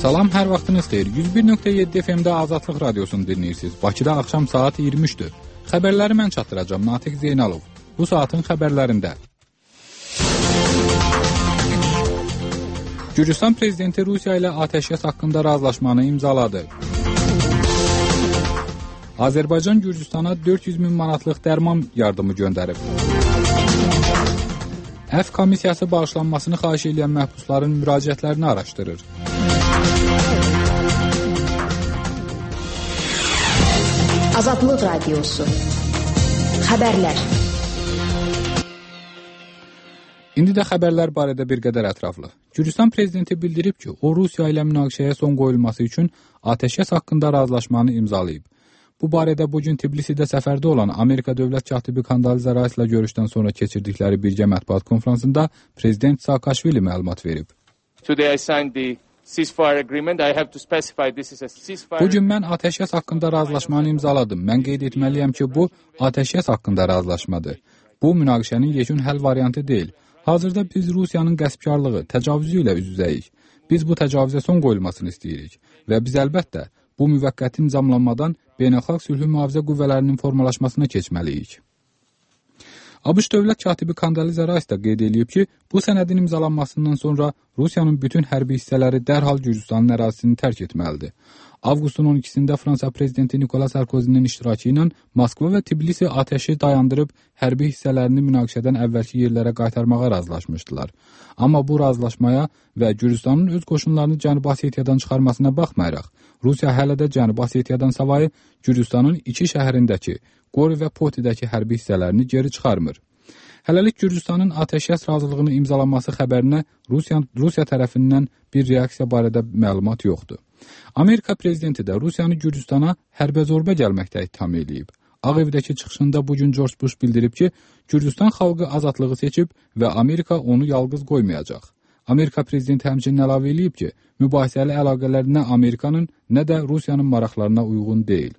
Salam, hər vaxtınız xeyir. 101.7 FM-də Azadlıq Radiosunu dinləyirsiniz. Bakıda axşam saat 23-dür. Xəbərləri mən çatdıracağım, Natiq Zeynalov. Bu saatın xəbərlərində. Gürcüstan prezidenti Rusiya ilə atəşkəs haqqında razılaşmanı imzaladı. Azərbaycan Gürcüstana 400 min manatlıq dərman yardımı göndərib. Əf komissiyası bağışlanmasını xahiş edən məhbusların müraciətlərini araşdırır. Azadlıq Radiosu. Xəbərlər. İndi də xəbərlər barədə bir qədər ətraflı. Gürcüstan prezidenti bildirib ki, o Rusiya ilə münaqişəyə son qoyulması üçün atəşkəs haqqında razılaşmanı imzalayıb. Bu barədə bugün Tbilisidə səfərdə olan Amerika dövlət katibi Kandaliza Rice ilə görüşdən sonra keçirdikləri birgə mətbuat konfransında prezident Saakashvili məlumat verib. Bugün mən atəşkəs haqqında razılaşmanı imzaladım. Mən qeyd etməliyəm ki, bu atəşkəs haqqında razılaşmadır. Bu münaqişənin yekun həll variantı deyil. Hazırda biz Rusiyanın qəsbkarlığı, təcavüzü ilə üz-üzəyik. Biz bu təcavüzə son qoyulmasını istəyirik və biz əlbəttə bu müvəqqəti imzalanmadan beynəlxalq sülhü mühafizə qüvvələrinin formalaşmasına keçməliyik. ABŞ dövlət katibi Kandaliza Rice da qeyd edib ki, bu sənədin imzalanmasından sonra Rusiyanın bütün hərbi hissələri dərhal Gürcüstanın ərazisini tərk etməlidir. Avqustun 12-sində Fransa prezidenti Nicolas Sarkozinin iştirakı ilə Moskva və Tbilisi atəşi dayandırıb hərbi hissələrini münaqişədən əvvəlki yerlərə qaytarmağa razılaşmışdılar. Amma bu razılaşmaya və Gürcüstanın öz qoşunlarını Cənubi Osetiyadan çıxarmasına baxmayaraq, Rusiya hələ də Cənubi Osetiyadan savayı Gürcüstanın iki şəhərindəki Qori və Potidəki hərbi hissələrini geri çıxarmır. Hələlik Gürcüstanın atəşkəs razılığını imzalaması xəbərinə Rusiya tərəfindən bir reaksiya barədə məlumat yoxdur. Amerika prezidenti də Rusiyanı Gürcüstana hərbə zorba gəlməkdə ittiham edib. Ağ Evdəki çıxışında bugün George Bush bildirib ki, Gürcüstan xalqı azadlığı seçib və Amerika onu yalqız qoymayacaq. Amerika prezidenti həmçinin əlavə edib ki, mübahisəli əlaqələr nə Amerikanın, nə də Rusiyanın maraqlarına uyğun deyil.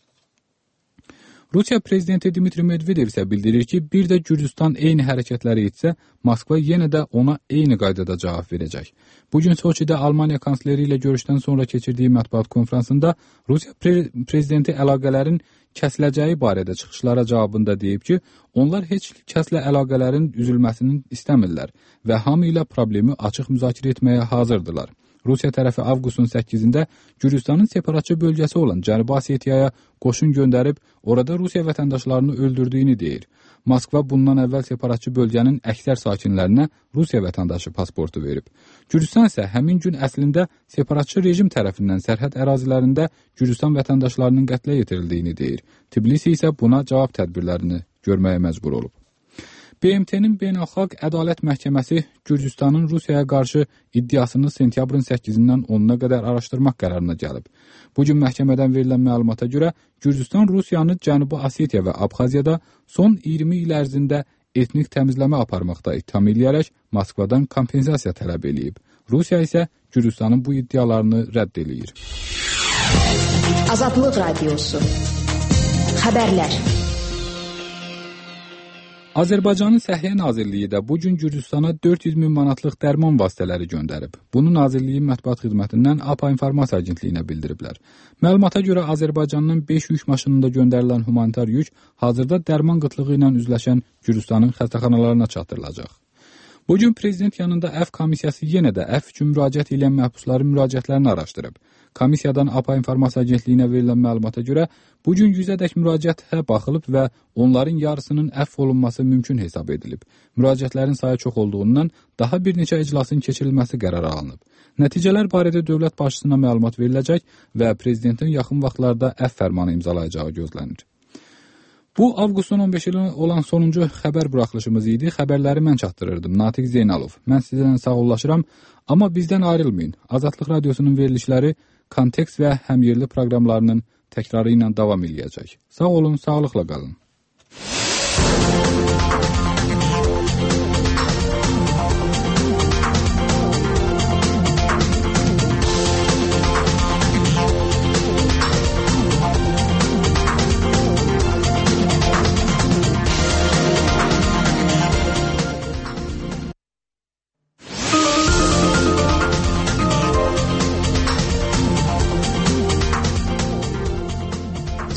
Rusiya prezidenti Dmitri Medvedev isə bildirir ki, bir də Gürcüstan eyni hərəkətləri etsə, Moskva yenə də ona eyni qaydada cavab verəcək. Bugün Soçidə Almaniya kansleri ilə görüşdən sonra keçirdiyi mətbuat konfransında Rusiya prezidenti əlaqələrin kəsiləcəyi barədə çıxışlara cavabında deyib ki, onlar heç kəslə əlaqələrin üzülməsini istəmirlər və hamı ilə problemi açıq müzakirə etməyə hazırdırlar. Rusiya tərəfi avqustun 8-də Gürcüstanın separatçı bölgəsi olan Cənubi Osetiyaya qoşun göndərib, orada Rusiya vətəndaşlarını öldürdüyünü deyir. Moskva bundan əvvəl separatçı bölgənin əksər sakinlərinə Rusiya vətəndaşı pasportu verib. Gürcüstan isə həmin gün əslində separatçı rejim tərəfindən sərhəd ərazilərində Gürcüstan vətəndaşlarının qətlə yetirildiyini deyir. Tbilisi isə buna cavab tədbirlərini görməyə məcbur olub. BMT-nin Beynəlxalq Ədalət Məhkəməsi Gürcüstanın Rusiyaya qarşı iddiasını sentyabrın 8-dən 10-na qədər araşdırmaq qərarına gəlib. Bugün məhkəmədən verilən məlumata görə Gürcüstan Rusiyanı Cənubi Osetiya və Abxaziyada son 20 il ərzində etnik təmizləmə aparmaqda ittiham edərək Moskvadan kompensasiya tələb edib. Rusiya isə Gürcüstanın bu iddialarını rədd edir. Azadlıq Radiosu. Xəbərlər. Azərbaycanın Səhiyyə Nazirliyi də bugün Gürcüstana 400 min manatlıq dərman vasitələri göndərib. Bunu Nazirliyin mətbuat xidmətindən APA İnformasiya Agentliyinə bildiriblər. Məlumata görə Azərbaycanın 5 yük maşınında göndərilən humanitar yük hazırda dərman qıtlığı ilə üzləşən Gürcüstanın xəstəxanalarına çatdırılacaq. Bugün prezident yanında Əf komissiyası yenə də Əf üçün müraciət edən məhbusların müraciətlərini araşdırıb. Komissiyadan APA İnformasiya Agentliyinə verilən məlumata görə bugün 100-ədək müraciətə baxılıb və onların yarısının əfv olunması mümkün hesab edilib. Müraciətlərin sayı çox olduğundan daha bir neçə iclasın keçirilməsi qərarı alınıb. Nəticələr barədə dövlət başçısına məlumat veriləcək və prezidentin yaxın vaxtlarda əfv fərmanı imzalayacağı gözlənir. Bu, avqustun 15-i olan sonuncu xəbər buraxılışımız idi. Xəbərləri mən çatdırırdım. Natiq Zeynalov. Mən sizdən sağollaşıram, amma bizdən ayrılmayın. Azadlıq Radiosunun verilişləri kontekst və həmyerli proqramlarının təkrarı ilə davam edəcək. Sağ olun, sağlıqla qalın.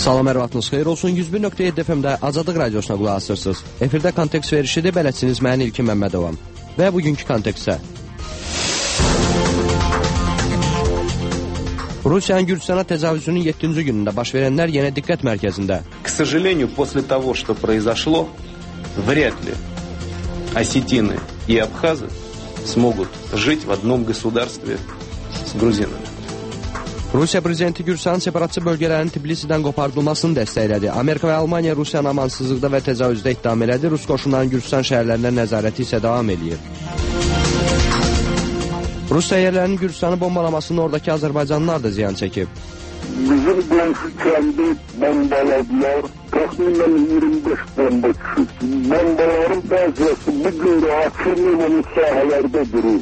Salam, hər vaxtınız xeyir olsun. 101.7 FM-də Azadlıq Radiosuna qulaq asırsınız. Efirdə kontekst verişidir, bələdçiniz mən İlkin Məmmədovam. Və bugünkü kontekstə. Rusiyanın Gürcistana təcavüzünün 7-ci günündə baş verənlər yenə diqqət mərkəzində. К сожалению, после того, что произошло, вряд ли осетины и абхазы смогут жить в одном государстве с грузинами. Rusiya prezidenti Gürcistanın separatçı bölgələrin Tbilisidən qopardılmasını dəstəklədi. Amerika və Almaniya Rusiyanın amansızlıqda və təcavüzdə ittiham elədi. Rus qoşunlarının Gürcistan şəhərlərinə nəzarəti isə davam edir. Rus təyyarələrinin Gürcistanı bombalamasının oradakı Azərbaycanlılar da ziyan çəkib. Bizim qonşu kəndi bombaladılar. Təxminən 25 bomba düşürdü. Bombaların bəziyyəsi bu gün də açılmayan sahələrdə durur.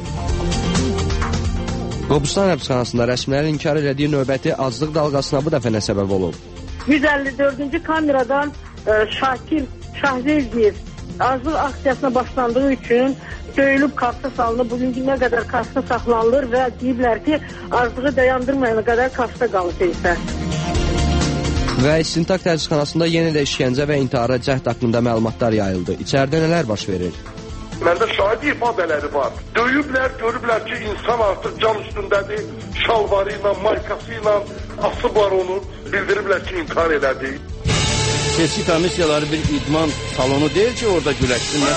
Qobustan həbsxanasında rəsmilərin inkar elədiyi növbəti azlıq dalğasına bu dəfə nə səbəb olub? 154-cü kameradan Şakir Şahzevdiyev azlıq aksiyasına başlandığı üçün döyülüb karşıya salınıb. Bugün günə qədər karşıda saxlanılır və deyiblər ki, azlığı dayandırmayana qədər karşıda qalıb isə. Və İstintaq təzyiqxanasında yenə də işgəncə və intihara cəhd haqqında məlumatlar yayıldı. İçəridə nələr baş verir? Məndə şahidi ifadələri var. Döyüblər, görüblər ki, insan artıq cam üstündədir, şalvarı ilə, maykası ilə asıblar onu, bildiriblər ki, intihar elədi. Seçki komissiyaları bir idman salonu deyil ki, orada güləşsinlər.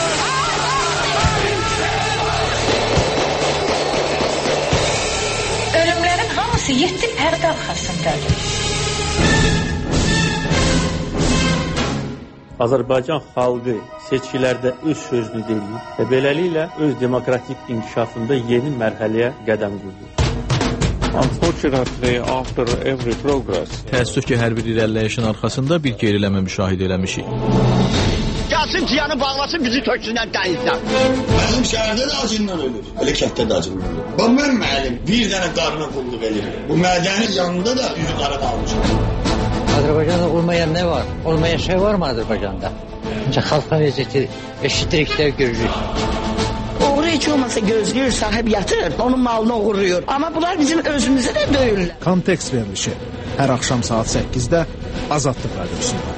Ölümlərin hamısı 7 pərdə arxasındadır. Azərbaycan xalqı seçkilərdə öz sözünü deyir və beləliklə öz demokratik inkişafında yeni mərhələyə qədəm qoyur. Təəssüf ki, hər bir irəliləyişin arxasında bir geriləmə müşahidə eləmişik. Gəlsin tiyanı bağlasın, bizi töksünlər dənizdən. Mənim şəhərdə də acından ölür, elə kətdə də acından ölür. Bu mənim müəllim bir dənə qarına qulluq edir. Bu mədənin yanında da üzü qara qalmışdır. Azərbaycanda olmayan nə var? Olmayan şey var mı Azərbaycanda? Xalqdan eşitirik də görürük. Oğru heç olmasa gözləyir, sahib yatır, onun malını oğurluyor. Amma bunlar bizim özümüzə də döyürlər. Kontekst verilişi hər axşam saat 8-də Azadlıq Radiosunda.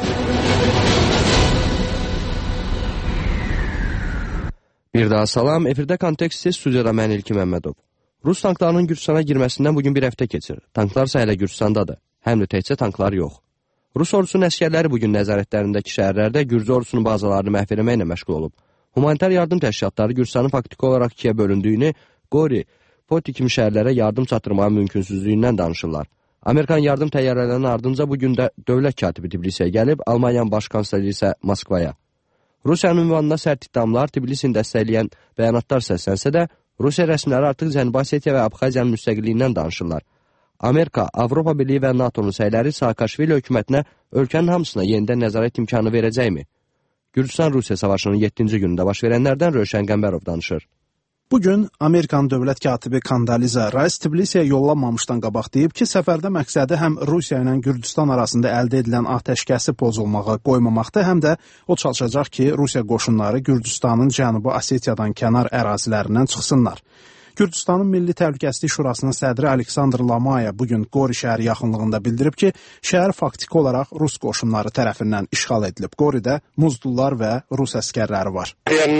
Bir daha salam, efirdə konteksti studiyada mən İlkin Məmmədov. Rus tanklarının Gürcistana girməsindən bugün bir həftə keçir. Tanklar isə hələ Gürcistandadır. Həm də təkcə tanklar yox. Rus ordusunun əsgərləri bugün nəzarətlərindəki şəhərlərdə Gürcü ordusunun bazalarını məhv etməklə məşğul olub. Humanitar yardım təşkilatları Gürcistanın faktiki olaraq ikiyə bölündüyünü, Gori, Poti kimi şəhərlərə yardım çatdırmağı mümkünsüzlüyündən danışırlar. Amerikan yardım təyyarələrinin ardınca bugün də dövlət katibi Tbilisiyə gəlib, Almaniyanın baş kansleri isə Moskvaya. Rusiyanın ünvanına sərt ittihamlar Tbilisini dəstəkləyən bəyanatlar səslənsə də, Rusiya rəsmiləri artıq Cənubi Osetiya və Abxaziyanın müstəqilliyindən danışırlar. Amerika, Avropa Birliyi və NATO'nun səyləri Saakashvili hökumətinə ölkənin hamısına yenidən nəzarət imkanı verəcəkmi? Gürcistan-Rusiya savaşının 7-ci günündə baş verənlərdən Rövşən Qəmbərov danışır. Bugün Amerikan dövlət katibi Kandaliza Rice Tbilisiyə yollanmamışdan qabaq deyib ki, səfərdə məqsədi həm Rusiya ilə Gürcistan arasında əldə edilən atəşkəsi pozulmağa qoymamaqdır, həm də o çalışacaq ki, Rusiya qoşunları Gürcistanın Cənubi Osetiyadan kənar ərazilərindən çıxsınlar. Gürcistanın Milli Təhlükəsizlik Şurasının sədri Aleksandr Lamaya bugün Qori şəhəri yaxınlığında bildirib ki, şəhər faktiki olaraq Rus qoşunları tərəfindən işğal edilib. Qoridə muzdullar və Rus əskərləri var.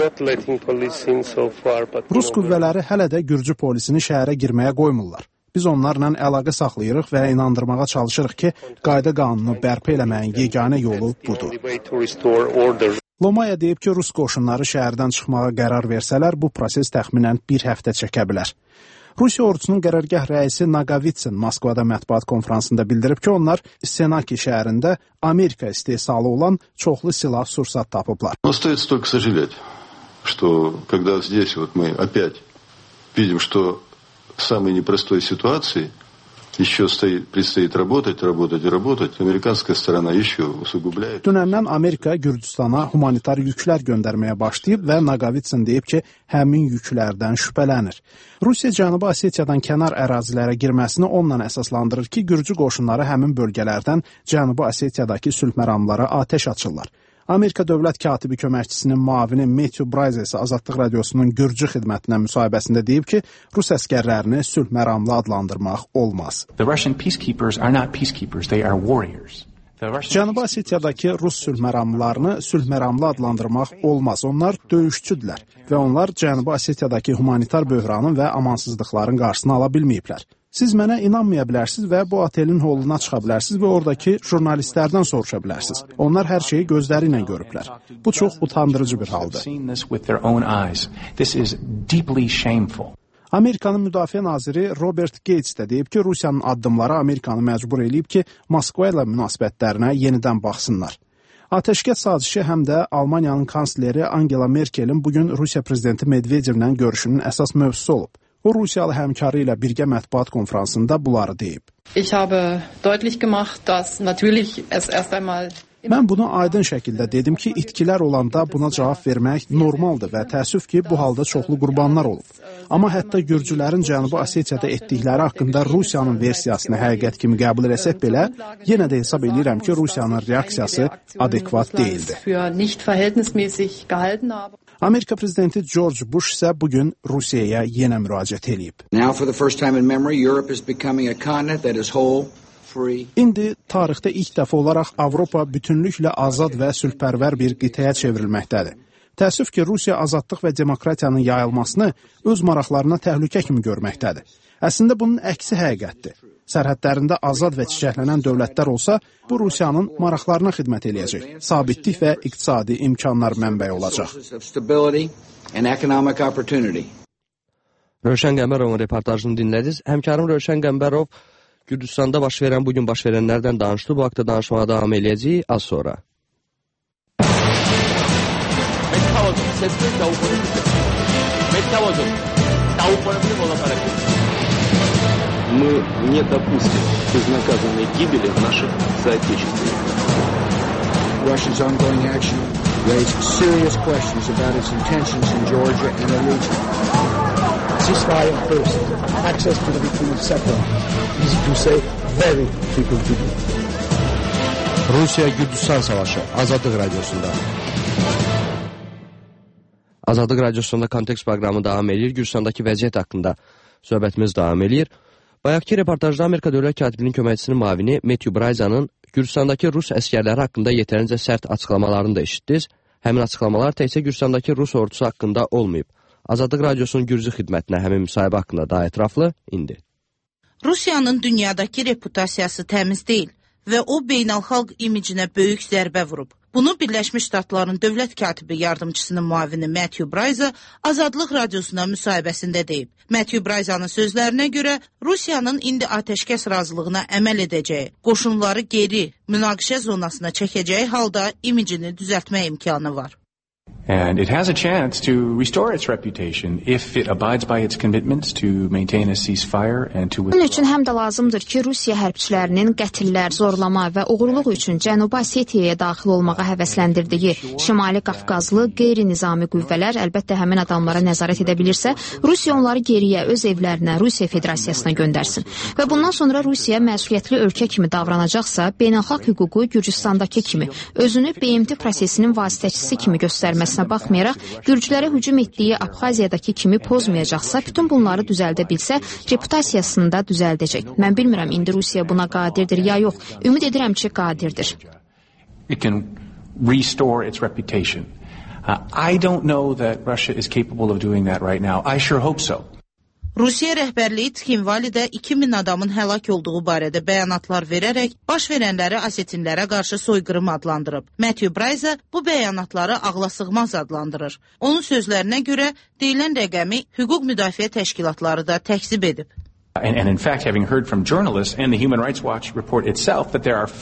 Rus qüvvələri hələ də Gürcü polisini şəhərə girməyə qoymurlar. Biz onlarla əlaqə saxlayırıq və inandırmağa çalışırıq ki, qayda qanunu bərpa eləməyin yeganə yolu budur. Lomaya deyib ki, Rus qoşunları şəhərdən çıxmağa qərar versələr, bu proses təxminən bir həftə çəkə bilər. Rusiya ordusunun qərargah rəisi Naqavitsin Moskvada mətbuat konfransında bildirib ki, onlar Senaki şəhərində Amerika istehsalı olan çoxlu silah-sursat tapıblar. Остается только сожалеть, что когда здесь вот мы опять видим, что в самой непростой ситуации еще предстоит работать. Американская сторона еще усугубляет. Dünəndən Amerika Gürcistana humanitar yüklər göndərməyə başlayıb və Naqavitsin deyib ki, həmin yüklərdən şübhələnir. Rusiya Cənubi Osetiyadan kənar ərazilərə girməsini onunla əsaslandırır ki, Gürcü qoşunları həmin bölgələrdən Cənubi Osetiyadakı sülh məramlara atəş açırlar. Amerika dövlət katibi köməkçisinin müavini Matthew Bryce isə Azadlıq Radiosunun Gürcü xidmətinə müsahibəsində deyib ki, Rus əskərlərini sülh məramlı adlandırmaq olmaz. The Russian peacekeepers are not peacekeepers, they are warriors. Cənubi Osetiyadakı Rus sülhməramlılarını sülhməramlı adlandırmaq olmaz. Onlar döyüşçüdülər və onlar Cənubi Osetiyadakı humanitar böhranın və amansızlıqların qarşısını ala bilməyiblər. Siz mənə inanmaya bilərsiniz və bu otelin holuna çıxa bilərsiniz və oradakı jurnalistlərdən soruşa bilərsiniz. Onlar hər şeyi gözləri ilə görüblər. Bu çox utandırıcı bir haldır. Amerikanın müdafiə naziri Robert Gates də deyib ki, Rusiyanın addımları Amerikanı məcbur eləyib ki, Moskva ilə münasibətlərinə yenidən baxsınlar. Ateşkəs sazişi həm də Almaniyanın kansleri Angela Merkelin bugün Rusiya prezidenti Medvedevlə görüşünün əsas mövzusu olub. O, Rusiyalı həmkarı ilə birgə mətbuat konfransında bunları deyib. Ich habe deutlich gemacht, dass natürlich es erst einmal Mən bunu aydın şəkildə dedim ki, itkilər olanda buna cavab vermək normaldır və təəssüf ki, bu halda çoxlu qurbanlar olub. Amma hətta gürcülərin Cənubi Osetiyada etdikləri haqqında Rusiyanın versiyasını həqiqət kimi qəbul etsək belə, yenə də hesab edirəm ki, Rusiyanın reaksiyası adekvat deyildi. Amerika prezidenti George Bush isə bugün Rusiyaya yenə müraciət edib. Now for the first time in memory, Europe is becoming a continent that is whole. İndi tarixdə ilk dəfə olaraq Avropa bütünlüklə azad və sülhpərvər bir qitəyə çevrilməkdədir. Təəssüf ki, Rusiya azadlıq və demokratiyanın yayılmasını öz maraqlarına təhlükə kimi görməkdədir. Əslində bunun əksi həqiqətdir. Sərhədlərində azad və çiçəklənən dövlətlər olsa, bu Rusiyanın maraqlarına xidmət eləyəcək. Sabitlik və iqtisadi imkanlar mənbəyi olacaq. Rövşən Qəmbərovun reportajını dinlədiniz. Həmkarım Rövşən Qəmbərov Gürcüstanda baş verən, bugün baş verənlərdən danışdı. Bu haqda danışmağa davam eləyəcəyik az sonra. Мы не допустим безнаказанной гибели наших соотечественников. Russia's ongoing action raised serious questions about its intentions in Georgia and the region. Ceasefire first, access to the victim second. Easy to say, very difficult to do. Rusiya-Gürcüstan savaşı Azadlıq Radiosunda. Azadlıq Radiosunda kontekst proqramı davam edir. Gürcüstandakı vəziyyət haqqında söhbətimiz davam edir. Bayaqki reportajda Amerika Dövlət Katibinin köməkçisinin müavini Matthew Bryzanın Gürcüstandakı Rus əskərləri haqqında yetərincə sərt açıqlamalarını da eşitdiniz. Həmin açıqlamalar təkcə Gürcüstandakı Rus ordusu haqqında olmayıb. Azadlıq Radiosunun Gürcü xidmətinə həmin müsahibə haqqında daha ətraflı indi. Rusiyanın dünyadakı reputasiyası təmiz deyil və o beynəlxalq imicinə böyük zərbə vurub. Bunu Birləşmiş Ştatların dövlət katibi yardımçısının müavini Matthew Bryza Azadlıq Radiosuna müsahibəsində deyib. Matthew Bryzanın sözlərinə görə Rusiyanın indi atəşkəs razılığına əməl edəcəyi, qoşunları geri, münaqişə zonasına çəkəcəyi halda imicini düzəltmə imkanı var. And it has a chance to restore its reputation if it abides by its commitments to maintain a ceasefire and to Bunun üçün həm də lazımdır ki, Rusiya hərbçilərinin qətillər, zorlama və uğurluq üçün Cənubi Osetiyaya daxil olmağa həvəsləndirdiyi Şimali Qafqazlı qeyri-nizami qüvvələr əlbəttə həmin adamlara nəzarət edə bilirsə, Rusiya onları geriyə, öz evlərinə, Rusiya Federasiyasına göndərsin. Və bundan sonra Rusiya məsuliyyətli ölkə kimi davranacaqsa, beynəlxalq hüququ Gürcüstandakı kimi, özünü BMT prosesinin vasitəçisi kimi göstərməsinə baxmayaraq, Gürcülərə hücum etdiyi Abxaziyadakı kimi pozmayacaqsa, bütün bunları düzəldə bilsə, reputasiyasını da düzəldəcək. Mən bilmirəm, indi Rusiya buna qadirdir ya yox. Ümid edirəm ki, qadirdir. It can restore its reputation. I don't know that Russia is capable of doing that right now. I sure hope so. Rusiya rəhbərliyi Txinvalidə 2000 adamın həlak olduğu barədə bəyanatlar verərək baş verənləri asetinlərə qarşı soyqırım adlandırıb. Matthew Bryza bu bəyanatları ağlasığmaz adlandırır. Onun sözlərinə görə deyilən rəqəmi hüquq müdafiə təşkilatları da təkzib edib. And in fact, having heard from journalists and the Human Rights Watch report itself that there are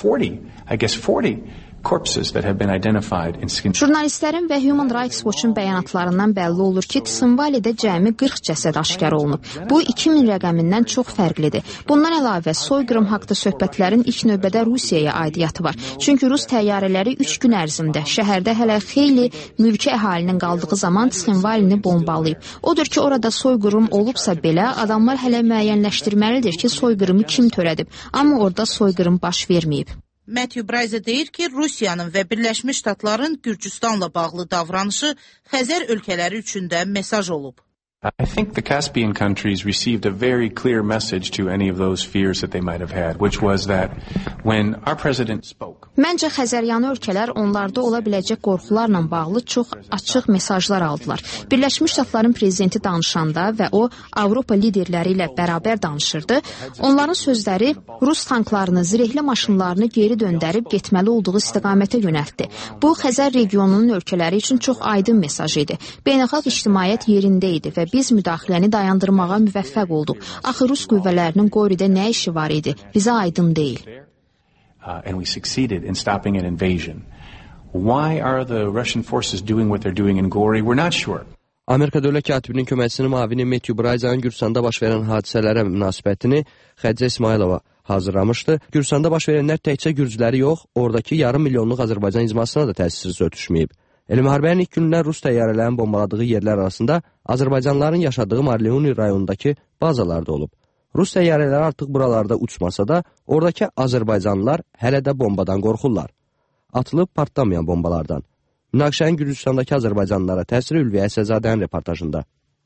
40 corpses that have been identified in Jurnalistlərin və Human Rights Watch-un bəyanatlarından bəlli olur ki, Txinvalidə cəmi 40 cəsəd aşkar olunub. Bu 2000 rəqəmindən çox fərqlidir. Bundan əlavə soyqırım haqda söhbətlərin ilk növbədə Rusiyaya aidiyyatı var. Çünki Rus təyyarələri 3 gün ərzində şəhərdə hələ xeyli mülki əhalinin qaldığı zaman Txinvalini bombalayıb. Odur ki, orada soyqırım olubsa belə, adamlar hələ müəyyənləşdirməlidir ki, soyqırımı kim törədib. Amma orada soyqırım baş verməyib. Matthew Bryza deyir ki, Rusiyanın və Birləşmiş Ştatların Gürcüstanla bağlı davranışı Xəzər ölkələri üçün də mesaj olub. I think the Caspian countries received a very clear message to any of those fears that they might have had, which was that when our president spoke. Məncə Xəzəryanı ölkələr onlarda ola biləcək qorxularla bağlı çox açıq mesajlar aldılar. Birləşmiş Ştatların prezidenti danışanda və o Avropa liderləri ilə bərabər danışırdı. Onların sözləri Rus tanklarını, zirehli maşınlarını geri döndərib getməli olduğu istiqamətə yönəltdi. Bu Xəzər regionunun ölkələri üçün çox aydın mesaj idi. Beynəlxalq ictimaiyyət yerində idi və biz müdaxiləni dayandırmağa müvəffəq olduq. Axı Rus qüvvələrinin Qoridə nə işi var idi? Bizə aydın deyil. And we succeeded in stopping an invasion. Why are the Russian forces doing what they're doing in Gori? We're not sure. Amerika Dövlət Katibinin köməkçisinin müavini Matthew Bryzanın Gürcüstanda baş verən hadisələrə münasibətini Xədicə İsmailova hazırlamışdı. Gürcüstanda baş verənlər təkcə gürcüləri yox, oradakı yarım milyonluq Azərbaycan icmasına da təsirsiz ötüşməyib. Elə müharibənin ilk günlər Rus təyyarələrin bombaladığı yerlər arasında Azərbaycanlıların yaşadığı Marleuni rayonundakı bazalar da olub. Rus təyyarələri artıq buralarda uçmasa da, oradakı Azərbaycanlılar hələ də bombadan qorxurlar. Atılıb partlamayan bombalardan. Münaqişənin Gürcüstandakı Azərbaycanlılara təsiri Ülviyə Əsəzadənin reportajında.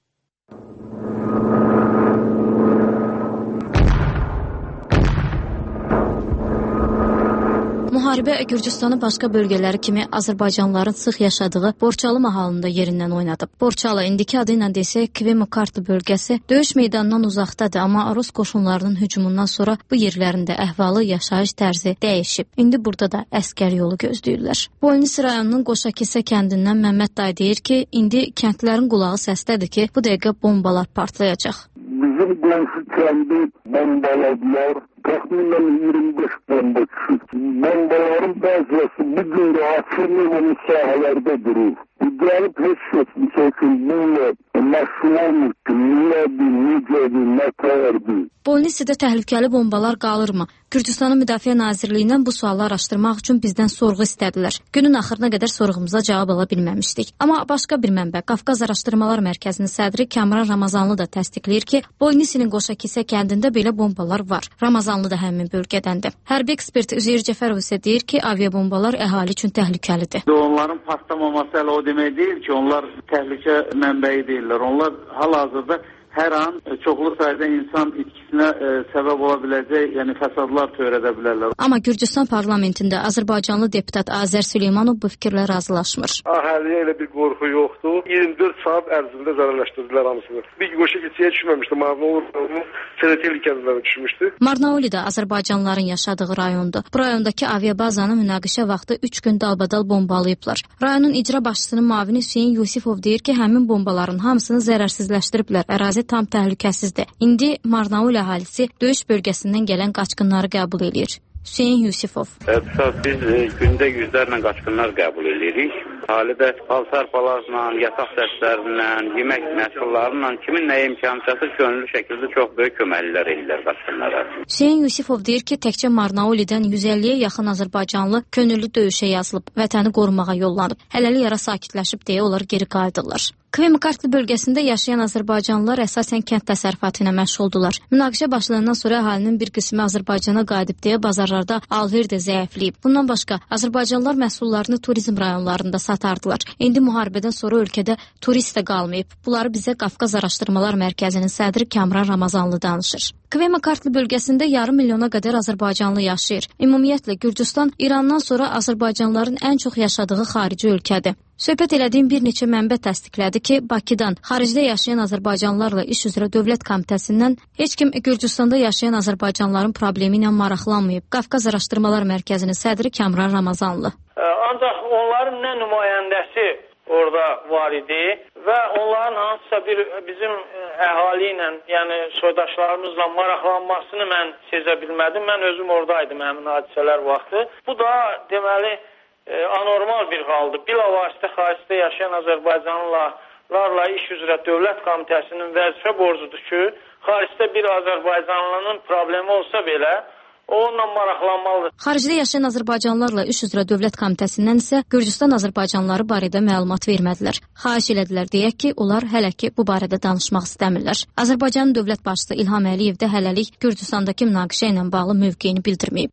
Müharibə Gürcüstanın başqa bölgələri kimi Azərbaycanlıların sıx yaşadığı Borçalı mahalında yerindən oynadıb. Borçalı, indiki adı ilə desək, Kvemkartı bölgəsi döyüş meydanından uzaqdadır, amma Rus qoşunlarının hücumundan sonra bu yerlərində əhvalı, yaşayış tərzi dəyişib. İndi burada da əskər yolu gözləyirlər. Bolnis rayonunun Qoşakisə kəndindən Məmməd dayı deyir ki, indi kəndlərin qulağı səsdədir ki, bu dəqiqə bombalar partlayacaq. Bizim qonşu kəndi bombaladılar. Təxminən 25 bomba düşüb. Bombaların bəziyyəsi bu gün də açılmamış sahələrdə durur. Bu gəlib heç yoxdur ki, bununla məşğul olmur ki, nədir, necədir, nə tərdir. Bolnisidə təhlükəli bombalar qalırmı? Gürcüstanın Müdafiə Nazirliyindən bu sualı araşdırmaq üçün bizdən sorğu istədilər. Günün axırına qədər sorğumuza cavab ala bilməmişdik. Amma başqa bir mənbə, Qafqaz Araşdırmalar Mərkəzinin sədri Kamran Ramazanlı da təsdiqləyir ki, Bolnisinin Qoşakisə kəndində belə bombalar var. Ramazanlı da həmin bölgədəndir. Hərbi ekspert Üzeyir Cəfərov isə deyir ki, aviabombalar əhali üçün təhlükəlidir. Onların patlamaması elə o demək deyil ki, onlar təhlükə mənbəyi deyirlər. Onlar hal-hazırda hər an çoxlu sayda insan itkisinə səbəb ola biləcək, yəni fəsadlar törədə bilərlər. Amma Gürcüstan parlamentində Azərbaycanlı deputat Azər Süleymanov bu fikirlə razılaşmır. Əhaliyə elə bir qorxu yoxdur. 24 saat ərzində zərərləşdirdilər hamısını. Bir Qoşakiçiyə düşməmişdi, Marnauli Seletel kəndlərinə düşmüşdü. Marnauli də Azərbaycanlıların yaşadığı rayondur. Bu rayondakı aviabazanı münaqişə vaxtı 3 gün dalbadal bombalayıblar. Rayonun icra başçısının müavini Hüseyin Yusifov deyir ki, həmin bombaların hamısını zərərsizləşdiriblər. Ərazi tam təhlükəsizdir. İndi Marnauli əhalisi döyüş bölgəsindən gələn qaçqınları qəbul edir. Hüseyin Yusifov. Biz gündə yüzlərlə qaçqınlar qəbul edirik. Halidə palsarpalarla, yataq səslərlə, yemək məhsullarla kimin nəyə imkan çatır, könüllü şəkildə çox böyük köməklər edirlər qaçqınlara. Hüseyin Yusifov deyir ki, təkcə Marnaulidən 150-yə yaxın Azərbaycanlı könüllü döyüşə yazılıb, vətəni qorumağa yollanıb. Hələlik yara sakitləşib deyə onlar geri qayıdırlar. Kvemkartlı bölgəsində yaşayan Azərbaycanlılar əsasən kənd təsərrüfatı ilə məşğuldular. Münaqişə başlayandan sonra əhalinin bir qismi Azərbaycana qayıdıb deyə bazarlarda alver də zəifləyib. Bundan başqa Azərbaycanlılar məhsullarını turizm rayonlarında satardılar. İndi müharibədən sonra ölkədə turist də qalmayıb. Bunları bizə Qafqaz Araşdırmalar Mərkəzinin sədri Kamran Ramazanlı danışır. Kvemkartlı bölgəsində yarım milyona qədər Azərbaycanlı yaşayır. Ümumiyyətlə Gürcüstan İrandan sonra Azərbaycanlıların ən çox yaşadığı xarici ölkədir. Söhbət elədiyim bir neçə mənbə təsdiqlədi ki, Bakıdan xaricdə yaşayan Azərbaycanlılarla iş üzrə Dövlət Komitəsindən heç kim Gürcüstanda yaşayan Azərbaycanlıların problemi ilə maraqlanmayıb. Qafqaz Araşdırmalar Mərkəzinin sədri Kamran Ramazanlı. Ancaq onların nə nümayəndəsi orada var idi və onların hansısa bir bizim əhali ilə, yəni soydaşlarımızla maraqlanmasını mən sezə bilmədim. Mən özüm oradaydım həmin hadisələr vaxtı. Bu da deməli anormal bir haldır. Bilavasitə xaricdə yaşayan Azərbaycanlılarla iş üzrə Dövlət Komitəsinin vəzifə borcudur ki, xaricdə bir Azərbaycanlının problemi olsa belə, onunla maraqlanmalıdır. Xaricdə yaşayan Azərbaycanlılarla iş üzrə Dövlət Komitəsindən isə Gürcüstan Azərbaycanlıları barədə məlumat vermədilər. Xahiş elədilər deyək ki, onlar hələ ki bu barədə danışmaq istəmirlər. Azərbaycanın dövlət başçısı İlham Əliyev də hələlik Gürcüstandakı münaqişə ilə bağlı mövqeyini bildirməyib.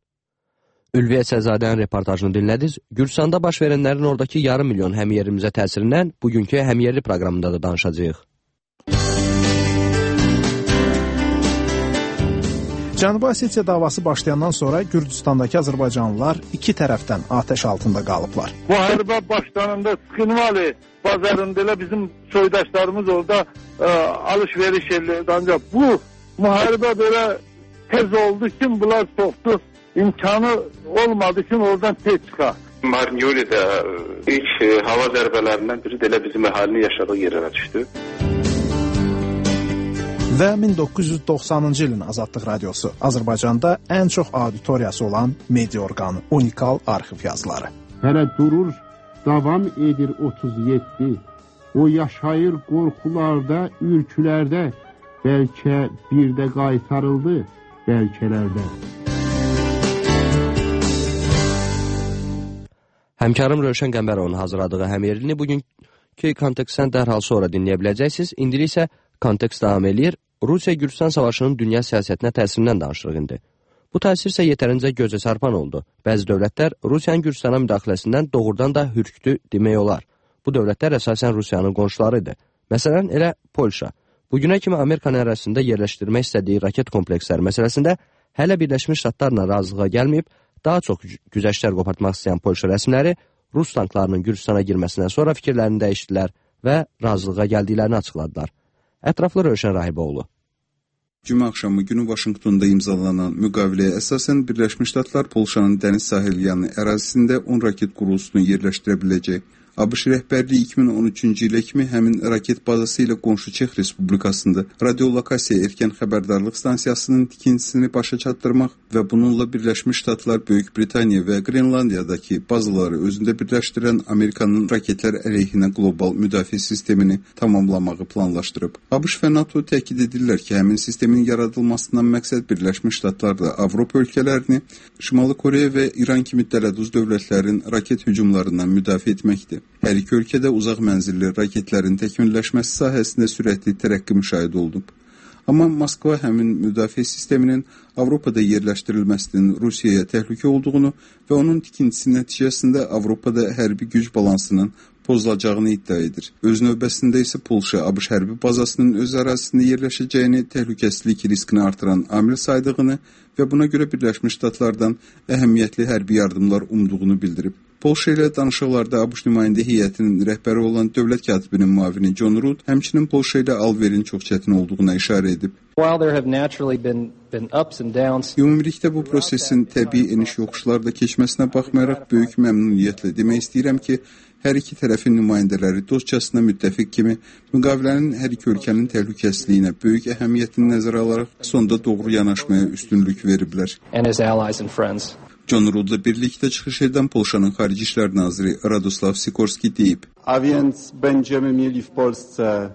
Ülviyə Əsəzadənin reportajını dinlədiniz. Gürcüstanda baş verənlərin oradakı yarım milyon həmyerimizə təsirindən bugünkü həmyerli proqramında da danışacağıq. Cənubi Osetiya davası başlayandan sonra Gürcüstandakı azərbaycanlılar iki tərəfdən atəş altında qalıblar. Müharibə başlanında Skınvali bazarında elə bizim soydaşlarımız orada alış-veriş edirdi. Ancaq bu müharibə belə tez oldu ki, bunlar çoxdu, imkanı olmadı ki, oradan tez çıxar. Marnioli'də ilk hava zərbələrindən biri də elə bizim əhalinin yaşadığı yerlərə düşdü. Və 1990-cı ilin Azadlıq Radiosu Azərbaycanda ən çox auditoriyası olan media orqanı, unikal arxiv yazıları. Hələ durur, davam edir 37. O yaşayır qorxularda, ürkülərdə, bəlkə bir də qaytarıldı, bəlkələrdə. Həmkarım Rövşən Qəmbərovun hazırladığı həmyerlini bugünkü kontekstdən dərhal sonra dinləyə biləcəksiniz. İndi isə kontekst davam edir. Rusiya-Gürcüstan savaşının dünya siyasətinə təsirindən danışırıq indi. Bu təsir isə yetərincə gözə çarpan oldu. Bəzi dövlətlər Rusiyanın Gürcüstana müdaxiləsindən doğrudan da hürkdü demək olar. Bu dövlətlər əsasən Rusiyanın qonşuları idi. Məsələn, elə Polşa. Bugünə kimi Amerikanın ərazisində yerləşdirmək istədiyi raket kompleksləri məsələsində hələ Birləşmiş Ştatlarla razılığa gəlməyib, daha çox güzəştlər qopartmaq istəyən Polşa rəsmiləri Rus tanklarının Gürcüstana girməsindən sonra fikirlərini dəyişdilər və razılığa gəldiklərini açıqladılar. Ətraflı Rövşən Rahiboğlu. Cümə axşamı günü Vaşinqtonda imzalanan müqaviləyə əsasən Birləşmiş Ştatlar Polşanın dəniz sahil yanı ərazisində 10 raket qurultusunu yerləşdirə biləcək. ABŞ rəhbərliyi 2013-cü ilə kimi həmin raket bazası ilə qonşu Çex Respublikasında radiolokasiya erkən xəbərdarlıq stansiyasının tikintisini başa çatdırmaq və bununla Birləşmiş Ştatlar, Böyük Britaniya və Qrenlandiyadakı bazaları özündə birləşdirən Amerikanın raketlər əleyhinə qlobal müdafiə sistemini tamamlamağı planlaşdırıb. ABŞ və NATO təkid edirlər ki, həmin sistemin yaradılmasından məqsəd Birləşmiş Ştatlarla Avropa ölkələrini Şimali Koreya və İran kimi dələduz dövlətlərin raket hücumlarından müdafiə etməkdir. Hər iki ölkədə uzaq mənzilli raketlərin təkmilləşməsi sahəsində sürətli tərəqqi müşahidə olunub. Amma Moskva həmin müdafiə sisteminin Avropada yerləşdirilməsinin Rusiyaya təhlükə olduğunu və onun tikintisi nəticəsində Avropada hərbi güc balansının pozulacağını iddia edir. Öz növbəsində isə Polşa ABŞ hərbi bazasının öz ərazisində yerləşəcəyini, təhlükəsizlik riskini artıran amil saydığını və buna görə Birləşmiş Ştatlardan əhəmiyyətli hərbi yardımlar umduğunu bildirib. Polşa ilə danışıqlarda ABŞ nümayəndə heyətinin rəhbəri olan dövlət katibinin müavini John Rood həmçinin Polşa ilə alverin çox çətin olduğuna işarə edib. Ümumilikdə bu prosesin təbii eniş-yoxuşlarda keçməsinə baxmayaraq böyük məmnuniyyətlə demək istəyirəm ki, hər iki tərəfin nümayəndələri dostcasına müttəfiq kimi müqavilənin hər iki ölkənin təhlükəsizliyinə böyük əhəmiyyətini nəzərə alaraq sonda doğru yanaşmaya üstünlük veriblər. John Rood'la birlikdə çıxış edən Polşanın Xarici İşlər Naziri Radoslav Sikorski deyib. A więc będziemy mieli w Polsce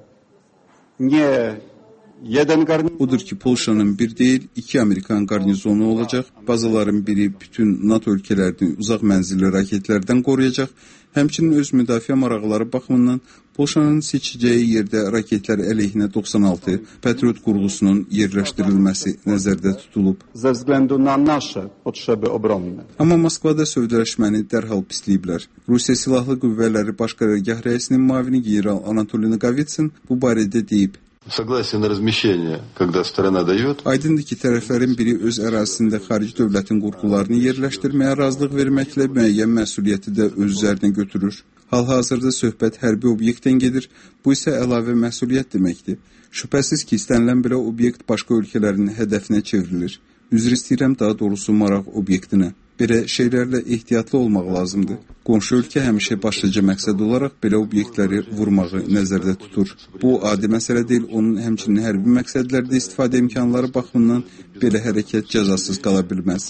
nie jeden garnizon. Odur ki, Polşanın bir deyil, iki Amerikan qarnizonu olacaq. Bazaların biri bütün NATO ölkələrini uzaq mənzilli raketlərdən qoruyacaq. Həmçinin öz müdafiə maraqları baxımından Polşanın seçəcəyi yerdə raketlər əleyhinə 96 Patriot qurğusunun yerləşdirilməsi nəzərdə tutulub. Ze względu na nasze potrzeby obronne. Amma Moskvada sövdələşməni dərhal pisləyiblər. Rusiya Silahlı Qüvvələri Baş Qərargah rəisinin müavini general Anatoliy Nagovitsin bu barədə deyib. Согласие на размещение, когда сторона дает. Aydındır ki, tərəflərin biri öz ərazisində xarici dövlətin qurğularını yerləşdirməyə razılıq verməklə müəyyən məsuliyyəti də öz üzərinə götürür. Hal-hazırda söhbət hərbi obyektdən gedir, bu isə əlavə məsuliyyət deməkdir. Şübhəsiz ki, istənilən belə obyekt başqa ölkələrin hədəfinə çevrilir. Üzr istəyirəm, daha doğrusu maraq obyektinə. Belə şeylərlə ehtiyatlı olmaq lazımdır. Qonşu ölkə həmişə başlıca məqsəd olaraq belə obyektləri vurmağı nəzərdə tutur. Bu, adi məsələ deyil, onun həmçinin hərbi məqsədlərdə istifadə imkanları baxımından belə hərəkət cəzasız qala bilməz.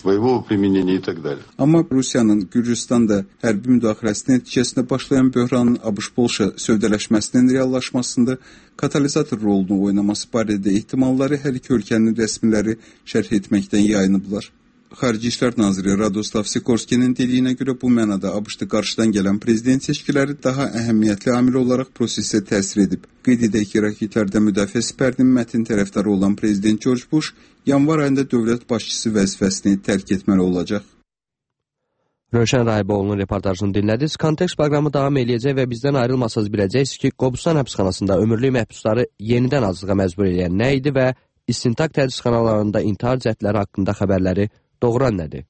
Amma Rusiyanın Gürcüstanda hərbi müdaxiləsi nəticəsində başlayan böhranın ABŞ-Polşa sövdələşməsinin reallaşmasında katalizator rolunu oynaması barədə ehtimalları hər iki ölkənin rəsmiləri şərh etməkdən yayınıblar. Xarici İşlər Naziri Radoslav Sikorskinin dediyinə görə bu mənada ABŞ-da qarşıdan gələn prezident seçkiləri daha əhəmiyyətli amil olaraq prosesə təsir edib. Qeyd edək ki, raketlərdə müdafiə sipərinin mətin tərəfdarı olan prezident George Bush yanvar ayında dövlət başçısı vəzifəsini tərk etməli olacaq. Rövşən Rahiboğlu'nun reportajını dinlədiniz. Kontekst proqramı davam eləyəcək və bizdən ayrılmasanız biləcəksiniz ki, Qobustan həbsxanasında ömürlük məhbusları yenidən azlığa məcbur edən nə idi və istintaq tədrisxanalarında intihar cəhdləri haqqında xəbərləri doğuran nədir?